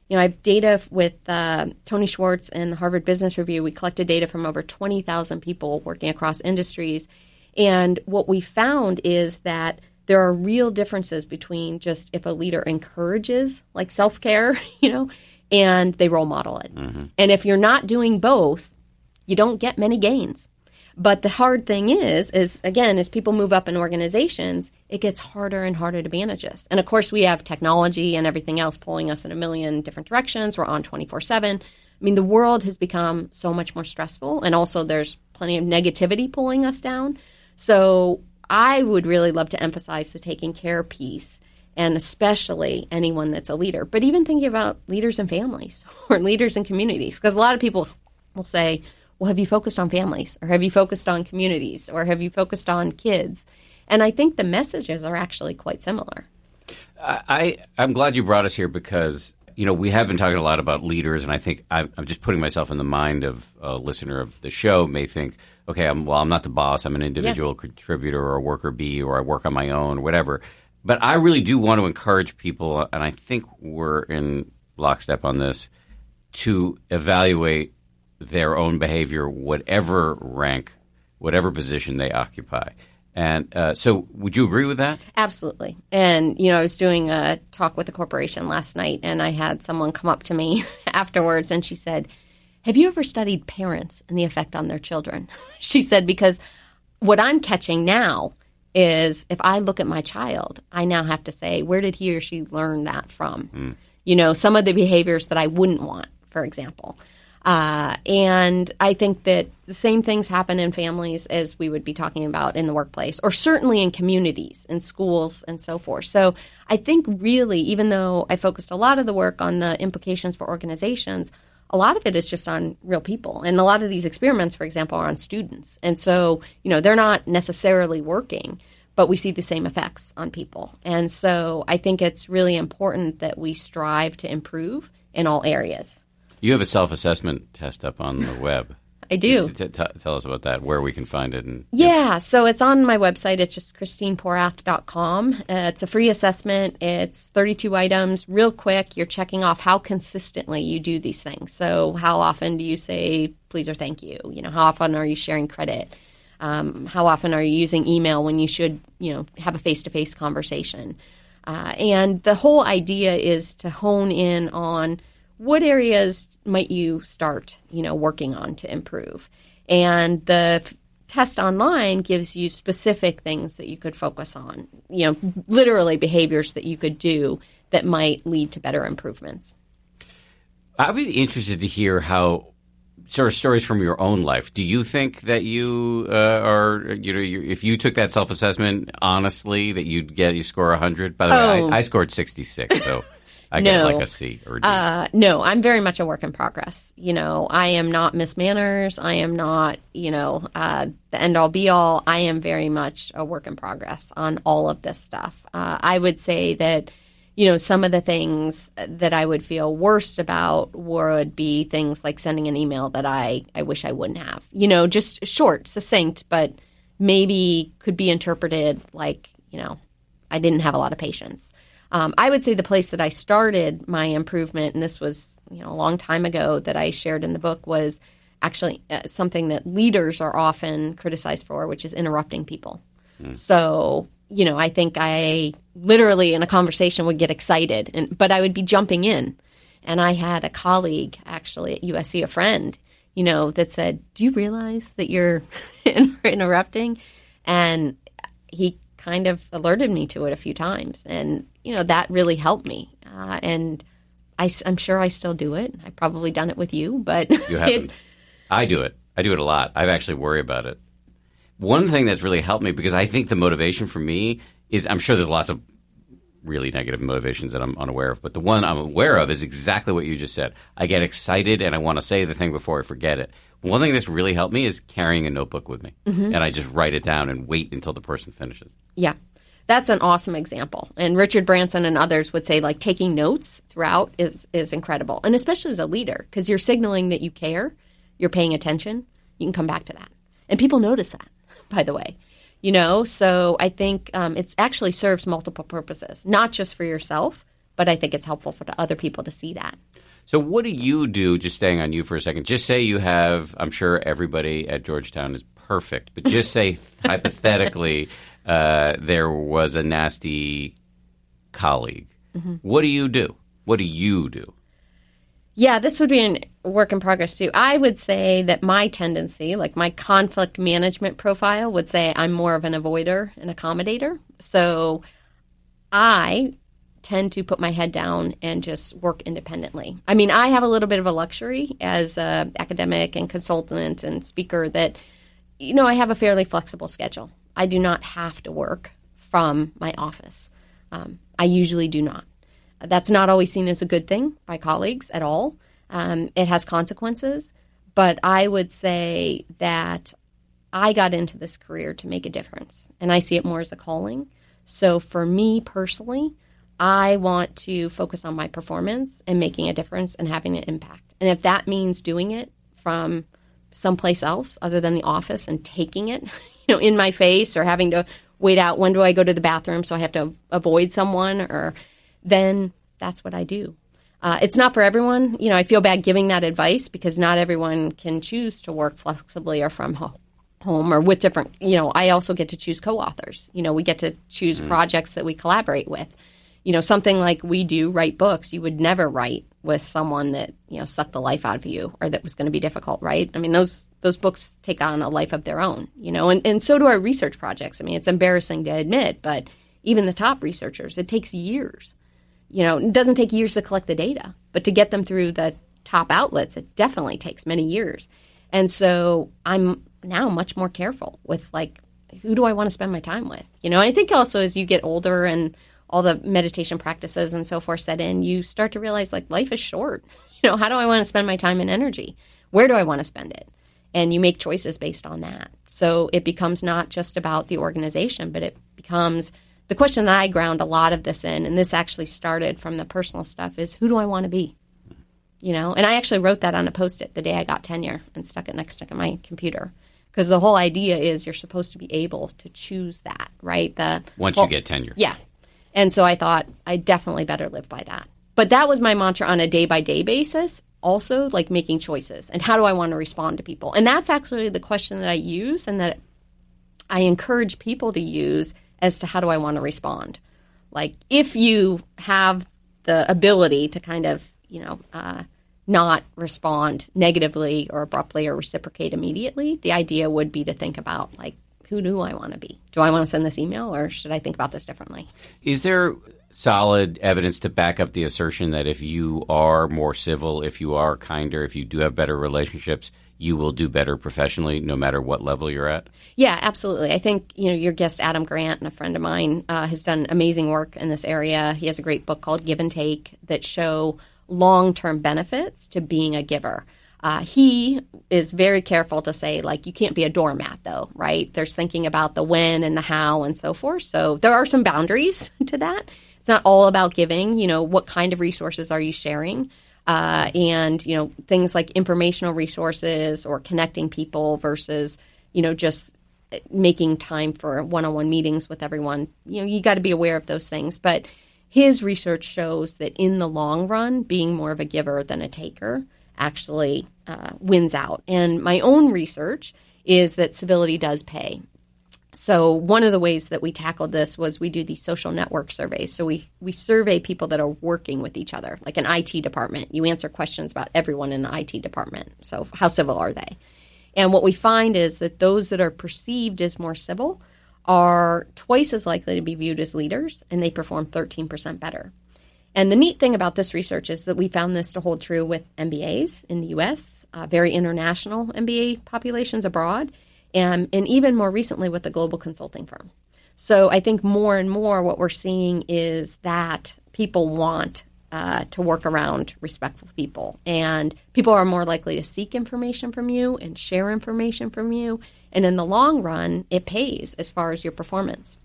You know, I have data with uh, Tony Schwartz and the Harvard Business Review. We collected data from over twenty thousand people working across industries. And what we found is that there are real differences between just if a leader encourages, like self-care, you know, and they role model it. Mm-hmm. And if you're not doing both, you don't get many gains. But the hard thing is, is again, as people move up in organizations, it gets harder and harder to manage this. And of course, we have technology and everything else pulling us in a million different directions. We're on twenty-four seven. I mean, the world has become so much more stressful. And also there's plenty of negativity pulling us down. So I would really love to emphasize the taking care piece, and especially anyone that's a leader. But even thinking about leaders in families or leaders in communities, because a lot of people will say, well, have you focused on families, or have you focused on communities, or have you focused on kids? And I think the messages are actually quite similar. I, I'm glad you brought us here because, you know, we have been talking a lot about leaders, and I think I'm, I'm just putting myself in the mind of a listener of the show may think, okay, I'm, well, I'm not the boss. I'm an individual yeah. contributor or a worker bee, or I work on my own or whatever. But I really do want to encourage people, and I think we're in lockstep on this, to evaluate their own behavior, whatever rank, whatever position they occupy. And uh, so would you agree with that? Absolutely. And, you know, I was doing a talk with a corporation last night, and I had someone come up to me afterwards, and she said, have you ever studied parents and the effect on their children? She said, because what I'm catching now is if I look at my child, I now have to say, where did he or she learn that from? Mm. You know, some of the behaviors that I wouldn't want, for example. Uh, and I think that the same things happen in families as we would be talking about in the workplace, or certainly in communities, in schools, and so forth. So I think really, even though I focused a lot of the work on the implications for organizations, a lot of it is just on real people. And a lot of these experiments, for example, are on students. And so, you know, they're not necessarily working, but we see the same effects on people. And so I think it's really important that we strive to improve in all areas. You have a self-assessment test up on the web. I do. T- t- tell us about that, where we can find it. And Yeah, so it's on my website. It's just christine porath dot com. Uh, it's a free assessment. It's thirty-two items, real quick. You're checking off how consistently you do these things. So how often do you say please or thank you? You know, how often are you sharing credit? Um, how often are you using email when you should, you know, have a face-to-face conversation? Uh, and the whole idea is to hone in on what areas might you start, you know, working on to improve? And the f- test online gives you specific things that you could focus on, you know, literally behaviors that you could do that might lead to better improvements. I'd be interested to hear how sort of stories from your own life. Do you think that you uh, are, you know, you, if you took that self-assessment honestly, that you'd get, you score one hundred? By the oh. way, I, I scored sixty-six, so I no. get like a C or a D. Uh, no, I'm very much a work in progress. You know, I am not Miss Manners. I am not, you know, uh, the end-all, be-all. I am very much a work in progress on all of this stuff. Uh, I would say that, you know, some of the things that I would feel worst about would be things like sending an email that I, I wish I wouldn't have. You know, just short, succinct, but maybe could be interpreted like, you know, I didn't have a lot of patience. Um, I would say the place that I started my improvement, and this was, you know, a long time ago that I shared in the book, was actually uh, something that leaders are often criticized for, which is interrupting people. Mm. So, you know, I think I literally in a conversation would get excited, and but I would be jumping in. And I had a colleague actually at U S C, a friend, you know, that said, do you realize that you're interrupting? And he kind of alerted me to it a few times. And, you know, that really helped me. Uh, and I, I'm sure I still do it. I've probably done it with you, but you haven't. I do it. I do it a lot. I actually worry about it. One thing that's really helped me, because I think the motivation for me is, I'm sure there's lots of really negative motivations that I'm unaware of, but the one I'm aware of is exactly what you just said. I get excited and I want to say the thing before I forget it. One thing that's really helped me is carrying a notebook with me, mm-hmm. and I just write it down and wait until the person finishes. Yeah, that's an awesome example. And Richard Branson and others would say, like, taking notes throughout is is incredible, and especially as a leader, because you're signaling that you care, you're paying attention. You can come back to that, and people notice that, by the way. You know, so I think um, it actually serves multiple purposes, not just for yourself, but I think it's helpful for other people to see that. So what do you do, just staying on you for a second, just say you have, I'm sure everybody at Georgetown is perfect, but just say hypothetically uh, there was a nasty colleague. Mm-hmm. What do you do? What do you do? Yeah, this would be a work in progress too. I would say that my tendency, like my conflict management profile would say I'm more of an avoider and accommodator. So I tend to put my head down and just work independently. I mean, I have a little bit of a luxury as an academic and consultant and speaker that, you know, I have a fairly flexible schedule. I do not have to work from my office. Um, I usually do not. That's not always seen as a good thing by colleagues at all. Um, it has consequences. But I would say that I got into this career to make a difference, and I see it more as a calling. So for me personally, I want to focus on my performance and making a difference and having an impact. And if that means doing it from someplace else other than the office and taking it, you know, in my face, or having to wait out, when do I go to the bathroom so I have to avoid someone, or then that's what I do. Uh, it's not for everyone. You know, I feel bad giving that advice because not everyone can choose to work flexibly or from ho- home or with different, you know, I also get to choose co-authors. You know, we get to choose mm. projects that we collaborate with. You know, something like we do, write books, you would never write with someone that, you know, sucked the life out of you or that was going to be difficult, right? I mean, those those books take on a life of their own, you know, and, and so do our research projects. I mean, it's embarrassing to admit, but even the top researchers, it takes years. You know, it doesn't take years to collect the data, but to get them through the top outlets, it definitely takes many years. And so I'm now much more careful with, like, who do I want to spend my time with? You know, I think also as you get older and all the meditation practices and so forth set in, you start to realize, like, life is short. You know, how do I want to spend my time and energy? Where do I want to spend it? And you make choices based on that. So it becomes not just about the organization, but it becomes the question that I ground a lot of this in, and this actually started from the personal stuff, is who do I want to be? You know, and I actually wrote that on a Post-it the day I got tenure and stuck it next to my computer. Because the whole idea is you're supposed to be able to choose that, right? The Once well, you get tenure. Yeah. And so I thought I definitely better live by that. But that was my mantra on a day-by-day basis, also like making choices. And how do I want to respond to people? And that's actually the question that I use and that I encourage people to use as to how do I want to respond. Like, if you have the ability to kind of, you know, uh, not respond negatively or abruptly or reciprocate immediately, the idea would be to think about, like, who do I want to be? Do I want to send this email, or should I think about this differently? Is there solid evidence to back up the assertion that if you are more civil, if you are kinder, if you do have better relationships, you will do better professionally no matter what level you're at? Yeah, absolutely. I think, you know, your guest Adam Grant, and a friend of mine, uh, has done amazing work in this area. He has a great book called Give and Take that show long-term benefits to being a giver. Uh, he is very careful to say, like, you can't be a doormat, though, right? There's thinking about the when and the how and so forth. So there are some boundaries to that. It's not all about giving. You know, what kind of resources are you sharing? Uh, and, you know, things like informational resources or connecting people versus, you know, just making time for one-on-one meetings with everyone. You know, you got to be aware of those things. But his research shows that in the long run, being more of a giver than a taker actually uh, wins out. And my own research is that civility does pay. So one of the ways that we tackled this was we do these social network surveys. So we, we survey people that are working with each other, like an I T department. You answer questions about everyone in the I T department. So how civil are they? And what we find is that those that are perceived as more civil are twice as likely to be viewed as leaders, and they perform thirteen percent better. And the neat thing about this research is that we found this to hold true with M B As in the U S, uh, very international M B A populations abroad, and, and even more recently with the global consulting firm. So I think more and more what we're seeing is that people want uh, to work around respectful people. And people are more likely to seek information from you and share information from you. And in the long run, it pays as far as your performance.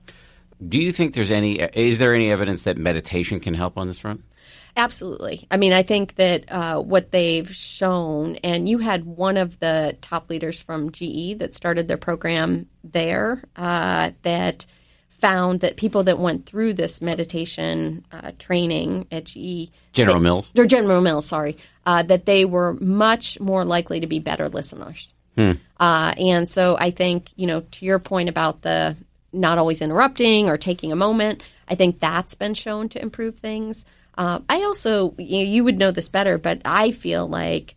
Do you think there's any – is there any evidence that meditation can help on this front? Absolutely. I mean, I think that uh, what they've shown, and you had one of the top leaders from G E that started their program there uh, that found that people that went through this meditation uh, training at G E, General they, Mills, or General Mills, sorry, uh, that they were much more likely to be better listeners. Hmm. Uh, and so I think, you know, to your point about the not always interrupting or taking a moment, I think that's been shown to improve things. Uh, I also, you know, you would know this better, but I feel like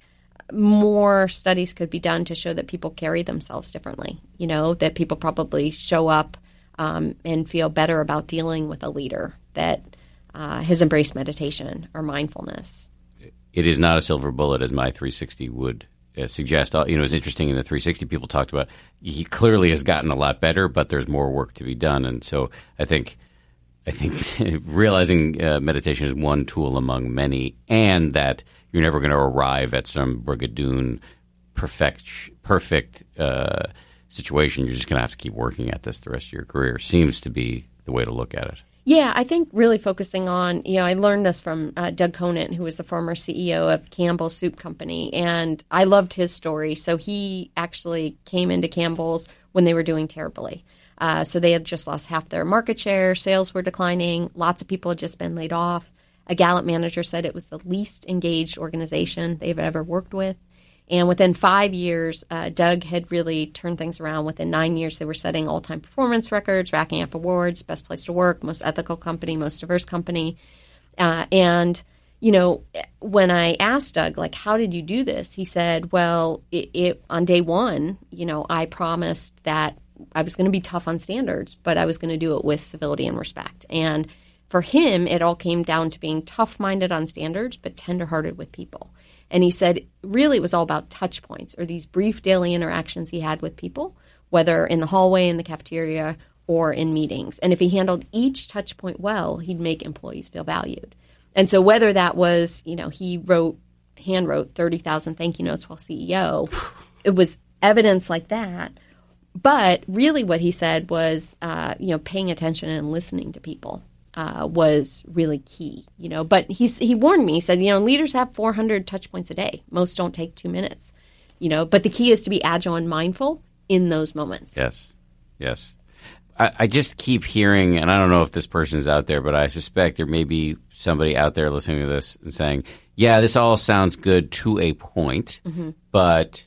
more studies could be done to show that people carry themselves differently, you know, that people probably show up um, and feel better about dealing with a leader that uh, has embraced meditation or mindfulness. It is not a silver bullet as my three sixty would uh, suggest. You know, it's interesting in the three sixty people talked about he clearly has gotten a lot better, but there's more work to be done. And so I think I think realizing uh, meditation is one tool among many, and that you're never going to arrive at some brigadoon perfect perfect uh, situation. You're just going to have to keep working at this the rest of your career. Seems to be the way to look at it. Yeah, I think really focusing on, you know, I learned this from uh, Doug Conant, who was the former C E O of Campbell's Soup Company, and I loved his story. So he actually came into Campbell's when they were doing terribly. Uh, so they had just lost half their market share, sales were declining, lots of people had just been laid off. A Gallup manager said it was the least engaged organization they've ever worked with. And within five years, uh, Doug had really turned things around. Within nine years, they were setting all-time performance records, racking up awards, best place to work, most ethical company, most diverse company. Uh, and, you know, when I asked Doug, like, how did you do this? He said, well, it, it on day one, you know, I promised that I was going to be tough on standards, but I was going to do it with civility and respect. And for him, it all came down to being tough-minded on standards, but tender-hearted with people. And he said really it was all about touch points, or these brief daily interactions he had with people, whether in the hallway, in the cafeteria, or in meetings. And if he handled each touch point well, he'd make employees feel valued. And so whether that was, you know, he wrote, hand wrote thirty thousand thank you notes while C E O, it was evidence like that. But really what he said was, uh, you know, paying attention and listening to people. Uh, was really key, you know. But he he warned me. He said, you know, leaders have four hundred touch points a day. Most don't take two minutes, you know. But the key is to be agile and mindful in those moments. Yes, yes. I, I just keep hearing, and I don't know if this person's out there, but I suspect there may be somebody out there listening to this and saying, yeah, this all sounds good to a point, mm-hmm. but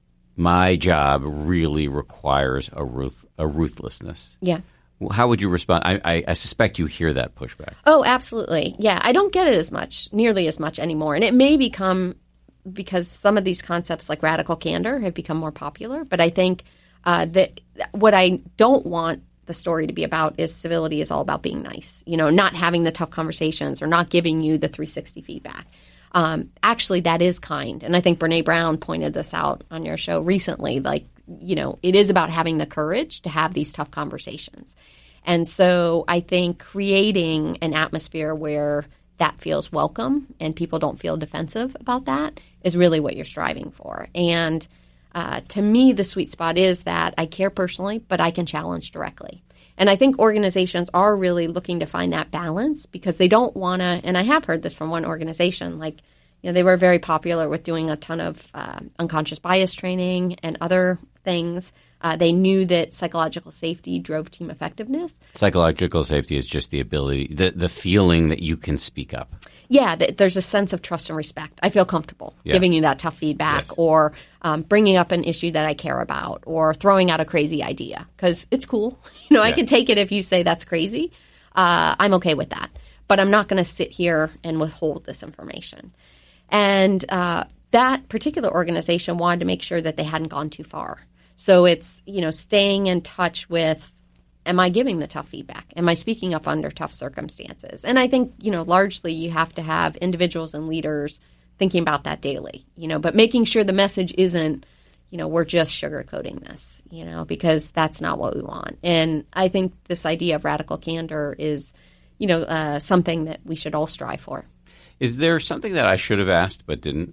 my job really requires a ruth a ruthlessness. Yeah. How would you respond? I, I, I suspect you hear that pushback. Oh, absolutely. Yeah, I don't get it as much, nearly as much anymore. And it may become because some of these concepts like radical candor have become more popular. But I think uh, that what I don't want the story to be about is civility is all about being nice, you know, not having the tough conversations or not giving you the three sixty feedback. Um, actually, that is kind. And I think Brene Brown pointed this out on your show recently, like, you know, it is about having the courage to have these tough conversations. And so I think creating an atmosphere where that feels welcome and people don't feel defensive about that is really what you're striving for. And uh, to me, the sweet spot is that I care personally, but I can challenge directly. And I think organizations are really looking to find that balance because they don't want to, and I have heard this from one organization, like, you know, they were very popular with doing a ton of uh, unconscious bias training and other things. Uh, they knew that psychological safety drove team effectiveness. Psychological safety is just the ability, the, the feeling that you can speak up. Yeah, th- there's a sense of trust and respect. I feel comfortable yeah. giving you that tough feedback yes. or um, bringing up an issue that I care about or throwing out a crazy idea because it's cool. You know, yeah. I can take it if you say that's crazy. Uh, I'm okay with that. But I'm not going to sit here and withhold this information. And uh, that particular organization wanted to make sure that they hadn't gone too far. So it's, you know, staying in touch with, am I giving the tough feedback? Am I speaking up under tough circumstances? And I think, you know, largely you have to have individuals and leaders thinking about that daily, you know, but making sure the message isn't, you know, we're just sugarcoating this, you know, because that's not what we want. And I think this idea of radical candor is, you know, uh, something that we should all strive for. Is there something that I should have asked but didn't?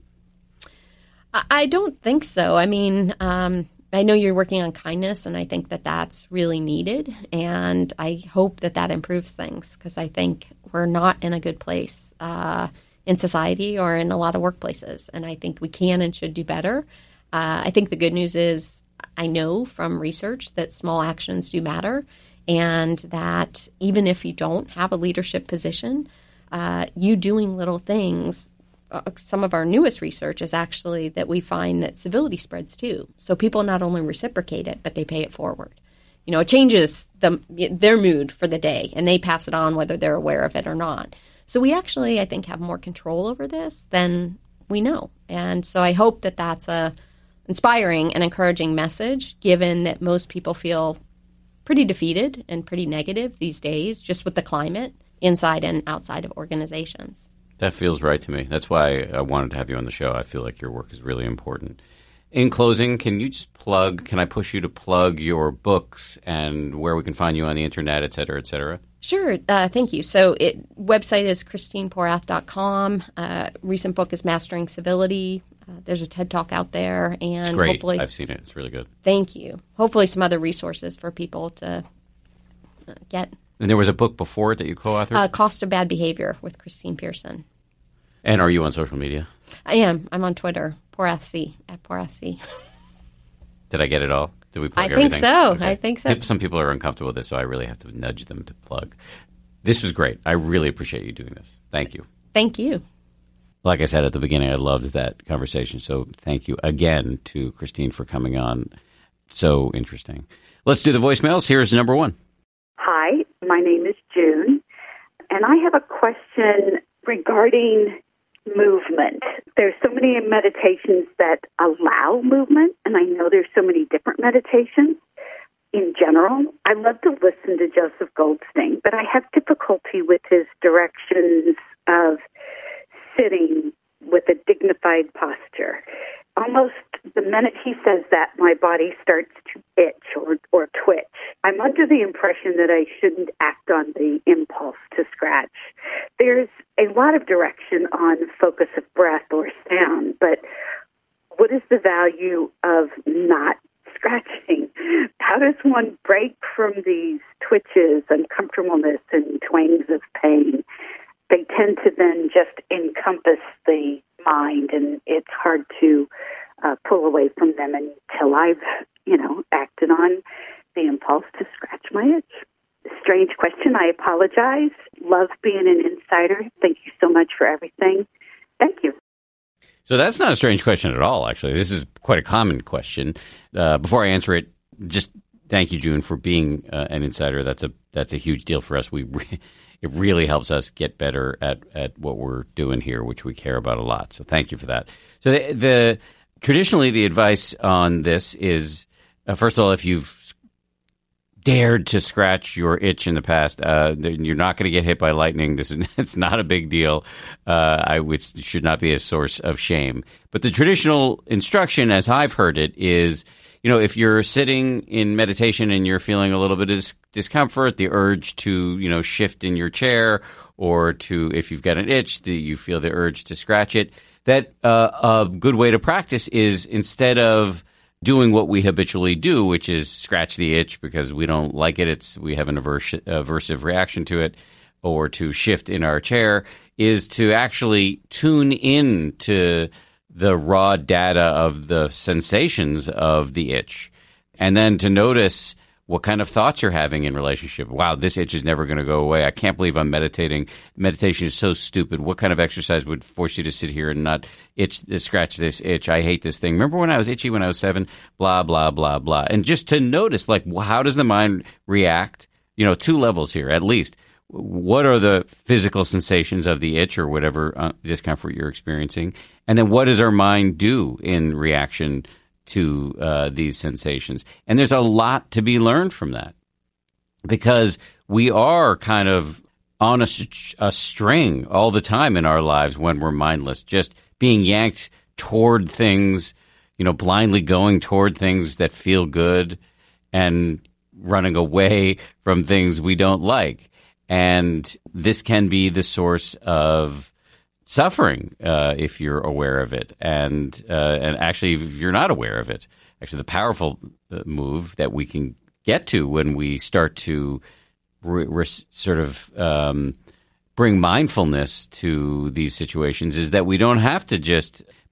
I, I don't think so. I mean, um, I know you're working on kindness, and I think that that's really needed. And I hope that that improves things because I think we're not in a good place uh, in society or in a lot of workplaces. And I think we can and should do better. Uh, I think the good news is I know from research that small actions do matter. And that even if you don't have a leadership position, uh, you doing little things. Uh, some of our newest research is actually that we find that civility spreads too. So people not only reciprocate it, but they pay it forward. You know, it changes the, their mood for the day, and they pass it on whether they're aware of it or not. So we actually, I think, have more control over this than we know. And so I hope that that's a inspiring and encouraging message, given that most people feel pretty defeated and pretty negative these days, just with the climate inside and outside of organizations. That feels right to me. That's why I wanted to have you on the show. I feel like your work is really important. In closing, can you just plug, can I push you to plug your books and where we can find you on the internet, et cetera, et cetera? Sure. Uh, thank you. So it website is christine porath dot com. Uh, recent book is Mastering Civility. Uh, there's a TED Talk out there. And it's great. Hopefully, I've seen it. It's really good. Thank you. Hopefully some other resources for people to uh, get. And there was a book before it that you co-authored? Uh, Cost of Bad Behavior with Christine Pearson. And are you on social media? I am. I'm on Twitter, PorathC, at PorathC. Did I get it all? Did we plug I everything? think so. Okay. I think so. Some people are uncomfortable with this, so I really have to nudge them to plug. This was great. I really appreciate you doing this. Thank you. Thank you. Like I said at the beginning, I loved that conversation. So thank you again to Christine for coming on. So interesting. Let's do the voicemails. Here's number one. Hi, my name is June, and I have a question regarding movement. There's so many meditations that allow movement, and I know there's so many different meditations. In general, I love to listen to Joseph Goldstein, but I have difficulty with his directions of sitting with a dignified posture. Almost the minute he says that, my body starts to itch or, or twitch. I'm under the impression that I shouldn't act on the impulse to scratch. There's a lot of direction on focus of breath or sound, but what is the value of not scratching? How does one break from these twitches, uncomfortableness, and twangs of pain? They tend to then just encompass the mind, and it's hard to uh, pull away from them until I've, you know, acted on the impulse to scratch my itch. Strange question. I apologize. Love being an insider. Thank you so much for everything. Thank you. So that's not a strange question at all, actually. This is quite a common question. Uh, before I answer it, just thank you, June, for being uh, an insider. That's a that's a huge deal for us. We re- it really helps us get better at, at what we're doing here, which we care about a lot. So thank you for that. So the, the traditionally the advice on this is, uh, first of all, if you've dared to scratch your itch in the past, uh, you're not going to get hit by lightning. This is it's not a big deal. Uh, I would, it should not be a source of shame. But the traditional instruction, as I've heard it, is, you know, if you're sitting in meditation and you're feeling a little bit of discomfort, the urge to, you know, shift in your chair, or to, if you've got an itch, the, you feel the urge to scratch it, that uh, a good way to practice is, instead of doing what we habitually do, which is scratch the itch because we don't like it, it's we have an averse, aversive reaction to it, or to shift in our chair, is to actually tune in to the raw data of the sensations of the itch, and then to notice what kind of thoughts you're having in relationship. Wow, this itch is never going to go away. I can't believe I'm meditating. Meditation is so stupid. What kind of exercise would force you to sit here and not itch, scratch this itch? I hate this thing. Remember when I was itchy when I was seven? Blah, blah, blah, blah. And just to notice, like, how does the mind react? You know, two levels here, at least. What are the physical sensations of the itch or whatever uh, discomfort you're experiencing? And then what does our mind do in reaction to uh, these sensations? And there's a lot to be learned from that, because we are kind of on a, a string all the time in our lives when we're mindless, just being yanked toward things, you know, blindly going toward things that feel good and running away from things we don't like. And this can be the source of suffering uh, if you're aware of it, and uh, and actually if you're not aware of it. Actually, the powerful move that we can get to when we start to re- re- sort of um, bring mindfulness to these situations is that we don't have to just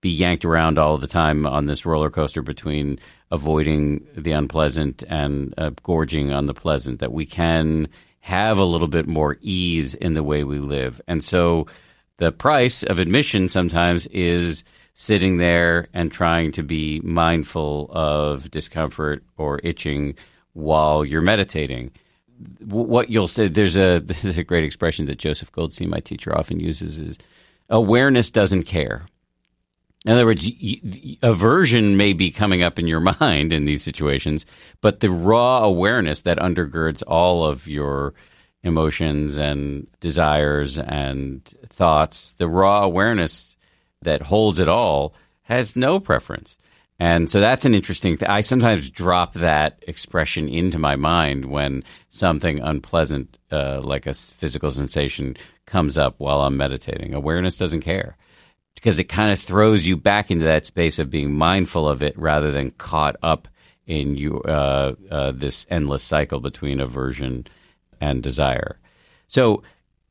be yanked around all the time on this roller coaster between avoiding the unpleasant and uh, gorging on the pleasant, that we can have a little bit more ease in the way we live. And so the price of admission sometimes is sitting there and trying to be mindful of discomfort or itching while you're meditating. What you'll say, there's a, there's a great expression that Joseph Goldstein, my teacher, often uses, is awareness doesn't care. In other words, aversion may be coming up in your mind in these situations, but the raw awareness that undergirds all of your emotions and desires and thoughts, the raw awareness that holds it all, has no preference. And so that's an interesting thing. I sometimes drop that expression into my mind when something unpleasant, uh, like a physical sensation, comes up while I'm meditating. Awareness doesn't care, because it kind of throws you back into that space of being mindful of it rather than caught up in you, uh, uh, this endless cycle between aversion and desire. So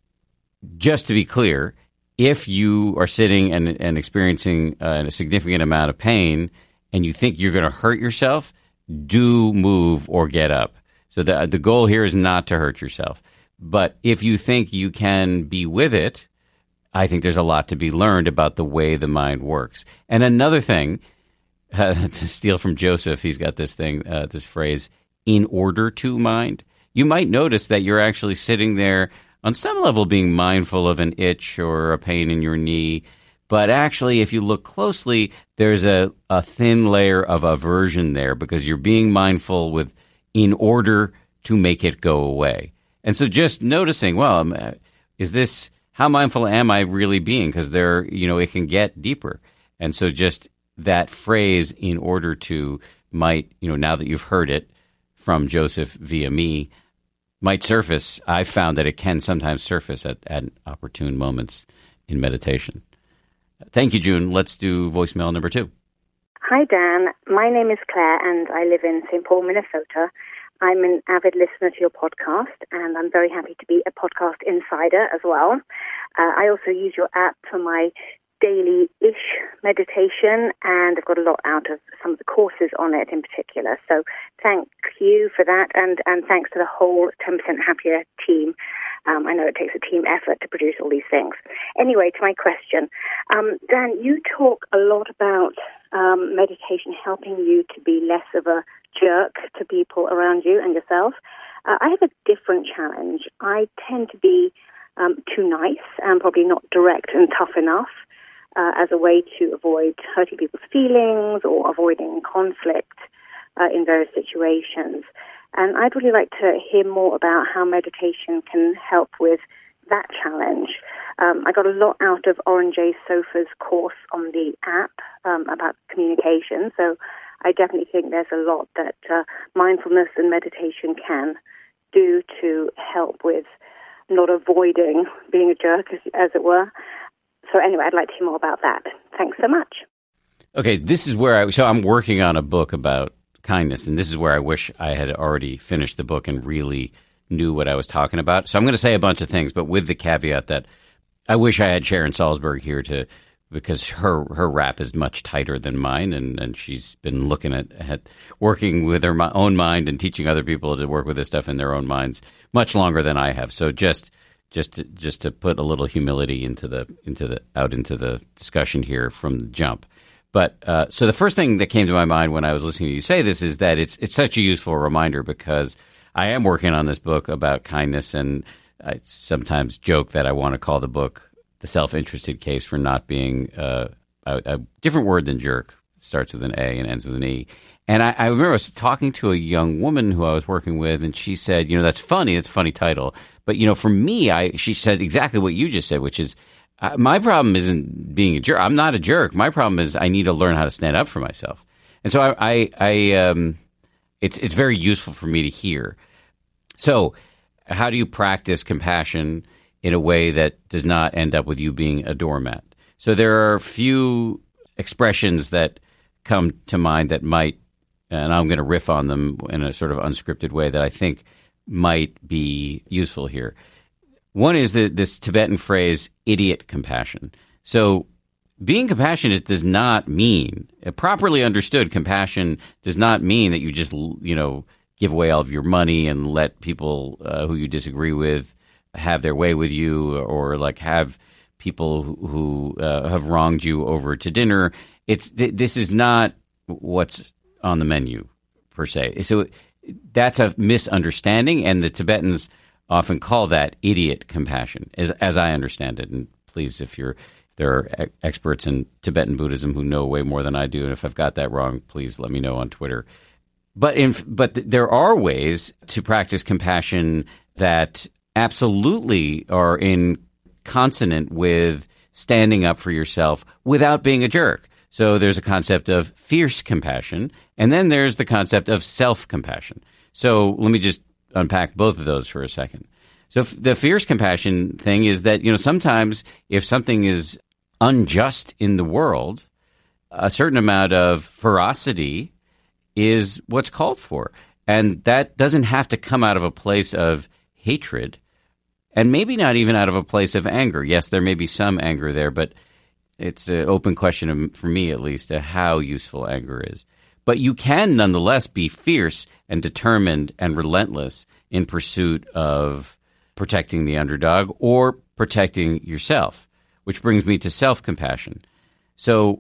just to be clear, if you are sitting and, and experiencing uh, a significant amount of pain and you think you're going to hurt yourself, do move or get up. So the, the goal here is not to hurt yourself. But if you think you can be with it, I think there's a lot to be learned about the way the mind works. And another thing, uh, to steal from Joseph, he's got this thing, uh, this phrase, in order to mind. You might notice that you're actually sitting there on some level being mindful of an itch or a pain in your knee. But actually, if you look closely, there's a, a thin layer of aversion there because you're being mindful with in order to make it go away. And so just noticing, well, is this, how mindful am I really being? Because there, you know, it can get deeper. And so just that phrase, in order to, might, you know, now that you've heard it from Joseph via me, might surface. I've found that it can sometimes surface at, at opportune moments in meditation. Thank you, June. Let's do voicemail number two. Hi, Dan. My name is Claire, and I live in Saint Paul, Minnesota. I'm an avid listener to your podcast, and I'm very happy to be a podcast insider as well. Uh, I also use your app for my daily-ish meditation, and I've got a lot out of some of the courses on it in particular. So thank you for that, and, and thanks to the whole ten percent Happier team. Um, I know it takes a team effort to produce all these things. Anyway, to my question. Um, Dan, you talk a lot about um, meditation helping you to be less of a jerk to people around you and yourself. Uh, I have a different challenge. I tend to be um, too nice and probably not direct and tough enough uh, as a way to avoid hurting people's feelings or avoiding conflict uh, in various situations. And I'd really like to hear more about how meditation can help with that challenge. Um, I got a lot out of Oren J. Sofa's course on the app um, about communication, so I definitely think there's a lot that uh, mindfulness and meditation can do to help with not avoiding being a jerk, as, as it were. So anyway, I'd like to hear more about that. Thanks so much. Okay, this is where I, so I'm working on a book about kindness, and this is where I wish I had already finished the book and really knew what I was talking about. So I'm going to say a bunch of things, but with the caveat that I wish I had Sharon Salzberg here to, because her her rap is much tighter than mine, and, and she's been looking at, at working with her own mind and teaching other people to work with this stuff in their own minds much longer than I have. So just just to, just to put a little humility into the into the out into the discussion here from the jump. But uh, so the first thing that came to my mind when I was listening to you say this is that it's it's such a useful reminder, because I am working on this book about kindness, and I sometimes joke that I want to call the book The Self-Interested Case for Not Being uh, a, a different word than jerk. It starts with an A and ends with an E. And I, I remember I was talking to a young woman who I was working with, and she said, you know, that's funny, it's a funny title. But, you know, for me, I she said exactly what you just said, which is, uh, my problem isn't being a jerk. I'm not a jerk. My problem is I need to learn how to stand up for myself. And so I, I, I um, it's it's very useful for me to hear. So how do you practice compassion in a way that does not end up with you being a doormat? So there are a few expressions that come to mind that might, and I'm going to riff on them in a sort of unscripted way, that I think might be useful here. One is the, this Tibetan phrase, idiot compassion. So being compassionate does not mean, properly understood, compassion does not mean that you just, you know, give away all of your money and let people uh, who you disagree with have their way with you, or like have people who, who uh, have wronged you over to dinner. It's th- this is not what's on the menu per se. So that's a misunderstanding, and the Tibetans often call that idiot compassion, as, as I understand it. And please, if you're there are experts in Tibetan Buddhism who know way more than I do, and if I've got that wrong, please let me know on Twitter. But in, but there are ways to practice compassion that absolutely are in consonant with standing up for yourself without being a jerk. So there's a concept of fierce compassion, and then there's the concept of self-compassion. So let me just unpack both of those for a second. So the fierce compassion thing is that, you know, sometimes if something is unjust in the world, a certain amount of ferocity is what's called for. And that doesn't have to come out of a place of hatred, and maybe not even out of a place of anger. Yes, there may be some anger there, but it's an open question, for me at least, of how useful anger is. But you can nonetheless be fierce and determined and relentless in pursuit of protecting the underdog or protecting yourself, which brings me to self-compassion. So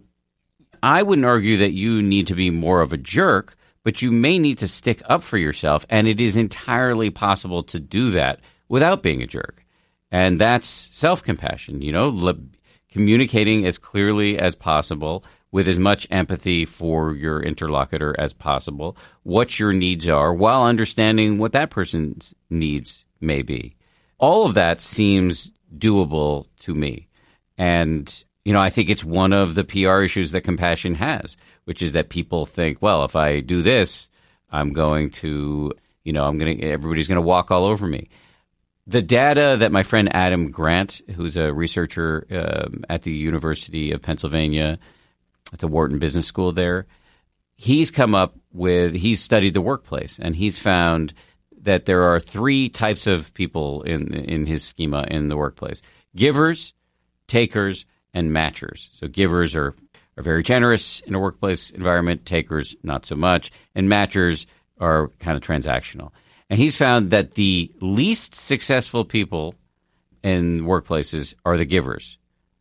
I wouldn't argue that you need to be more of a jerk, but you may need to stick up for yourself, and it is entirely possible to do that without being a jerk. And that's self-compassion, you know, le- communicating as clearly as possible with as much empathy for your interlocutor as possible, what your needs are, while understanding what that person's needs may be. All of that seems doable to me. And, you know, I think it's one of the P R issues that compassion has, which is that people think, well, if I do this, I'm going to, you know, I'm going to, everybody's going to walk all over me. The data that my friend Adam Grant, who's a researcher um, at the University of Pennsylvania, at the Wharton Business School there, he's come up with, he's studied the workplace, and he's found that there are three types of people in in his schema in the workplace: givers, takers, and matchers. So givers are, are very generous in a workplace environment, takers not so much, and matchers are kind of transactional. And he's found that the least successful people in workplaces are the givers,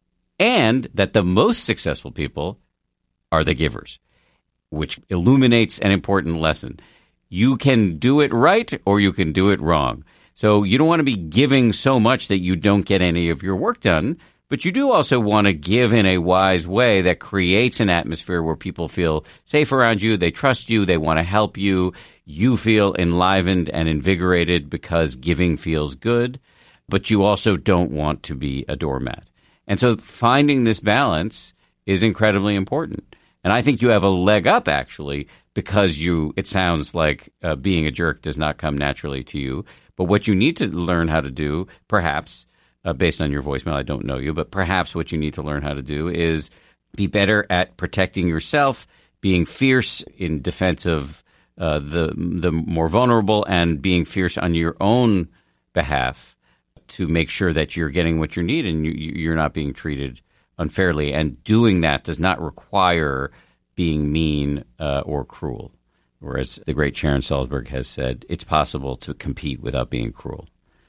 and that the most successful people are the givers, which illuminates an important lesson. You can do it right or you can do it wrong. So you don't want to be giving so much that you don't get any of your work done, but you do also want to give in a wise way that creates an atmosphere where people feel safe around you, they trust you, they want to help you, you feel enlivened and invigorated because giving feels good, but you also don't want to be a doormat. And so finding this balance is incredibly important. And I think you have a leg up, actually, because you, it sounds like uh, being a jerk does not come naturally to you. But what you need to learn how to do, perhaps, uh, based on your voicemail, I don't know you, but perhaps what you need to learn how to do is be better at protecting yourself, being fierce in defense of uh, the the more vulnerable, and being fierce on your own behalf to make sure that you're getting what you need and you, you're not being treated unfairly. And doing that does not require being mean uh, or cruel. Whereas the great Sharon Salzberg has said, it's possible to compete without being cruel.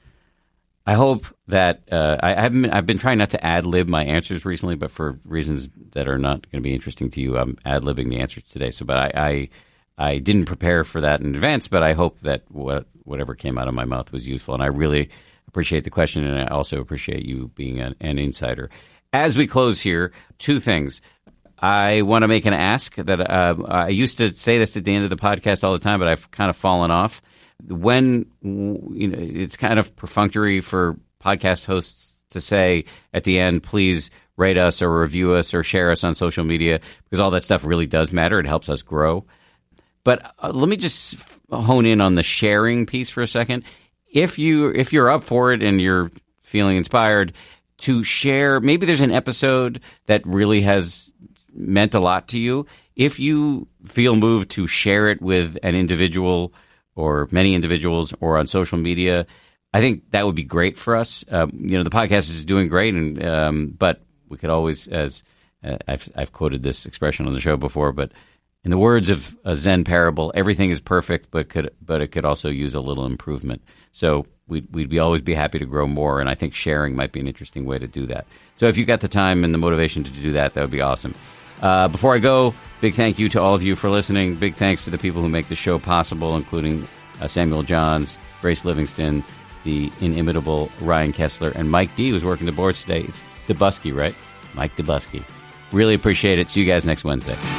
I hope that uh, I, I've, been, I've been trying not to ad-lib my answers recently, but for reasons that are not going to be interesting to you, I'm ad-libbing the answers today. So, but I, I, I didn't prepare for that in advance, but I hope that what, whatever came out of my mouth was useful. And I really appreciate the question, and I also appreciate you being an, an insider. As we close here, two things. I want to make an ask that uh, I used to say this at the end of the podcast all the time, but I've kind of fallen off. When, you know, it's kind of perfunctory for podcast hosts to say at the end, please rate us or review us or share us on social media, because all that stuff really does matter. It helps us grow. But uh, let me just hone in on the sharing piece for a second. If you if you're up for it and you're feeling inspired to share, maybe there's an episode that really has meant a lot to you. If you feel moved to share it with an individual or many individuals or on social media, I think that would be great for us. Um, you know, the podcast is doing great, and um, but we could always, as uh, I've, I've quoted this expression on the show before, but in the words of a Zen parable, everything is perfect, but could but it could also use a little improvement. So we'd, we'd be always be happy to grow more, and I think sharing might be an interesting way to do that. So if you've got the time and the motivation to do that, that would be awesome. Uh, before I go, big thank you to all of you for listening. Big thanks to the people who make the show possible, including uh, Samuel Johns, Grace Livingston, the inimitable Ryan Kessler, and Mike D, who's working the boards today. It's Dubusky, right? Mike Dubusky. Really appreciate it. See you guys next Wednesday.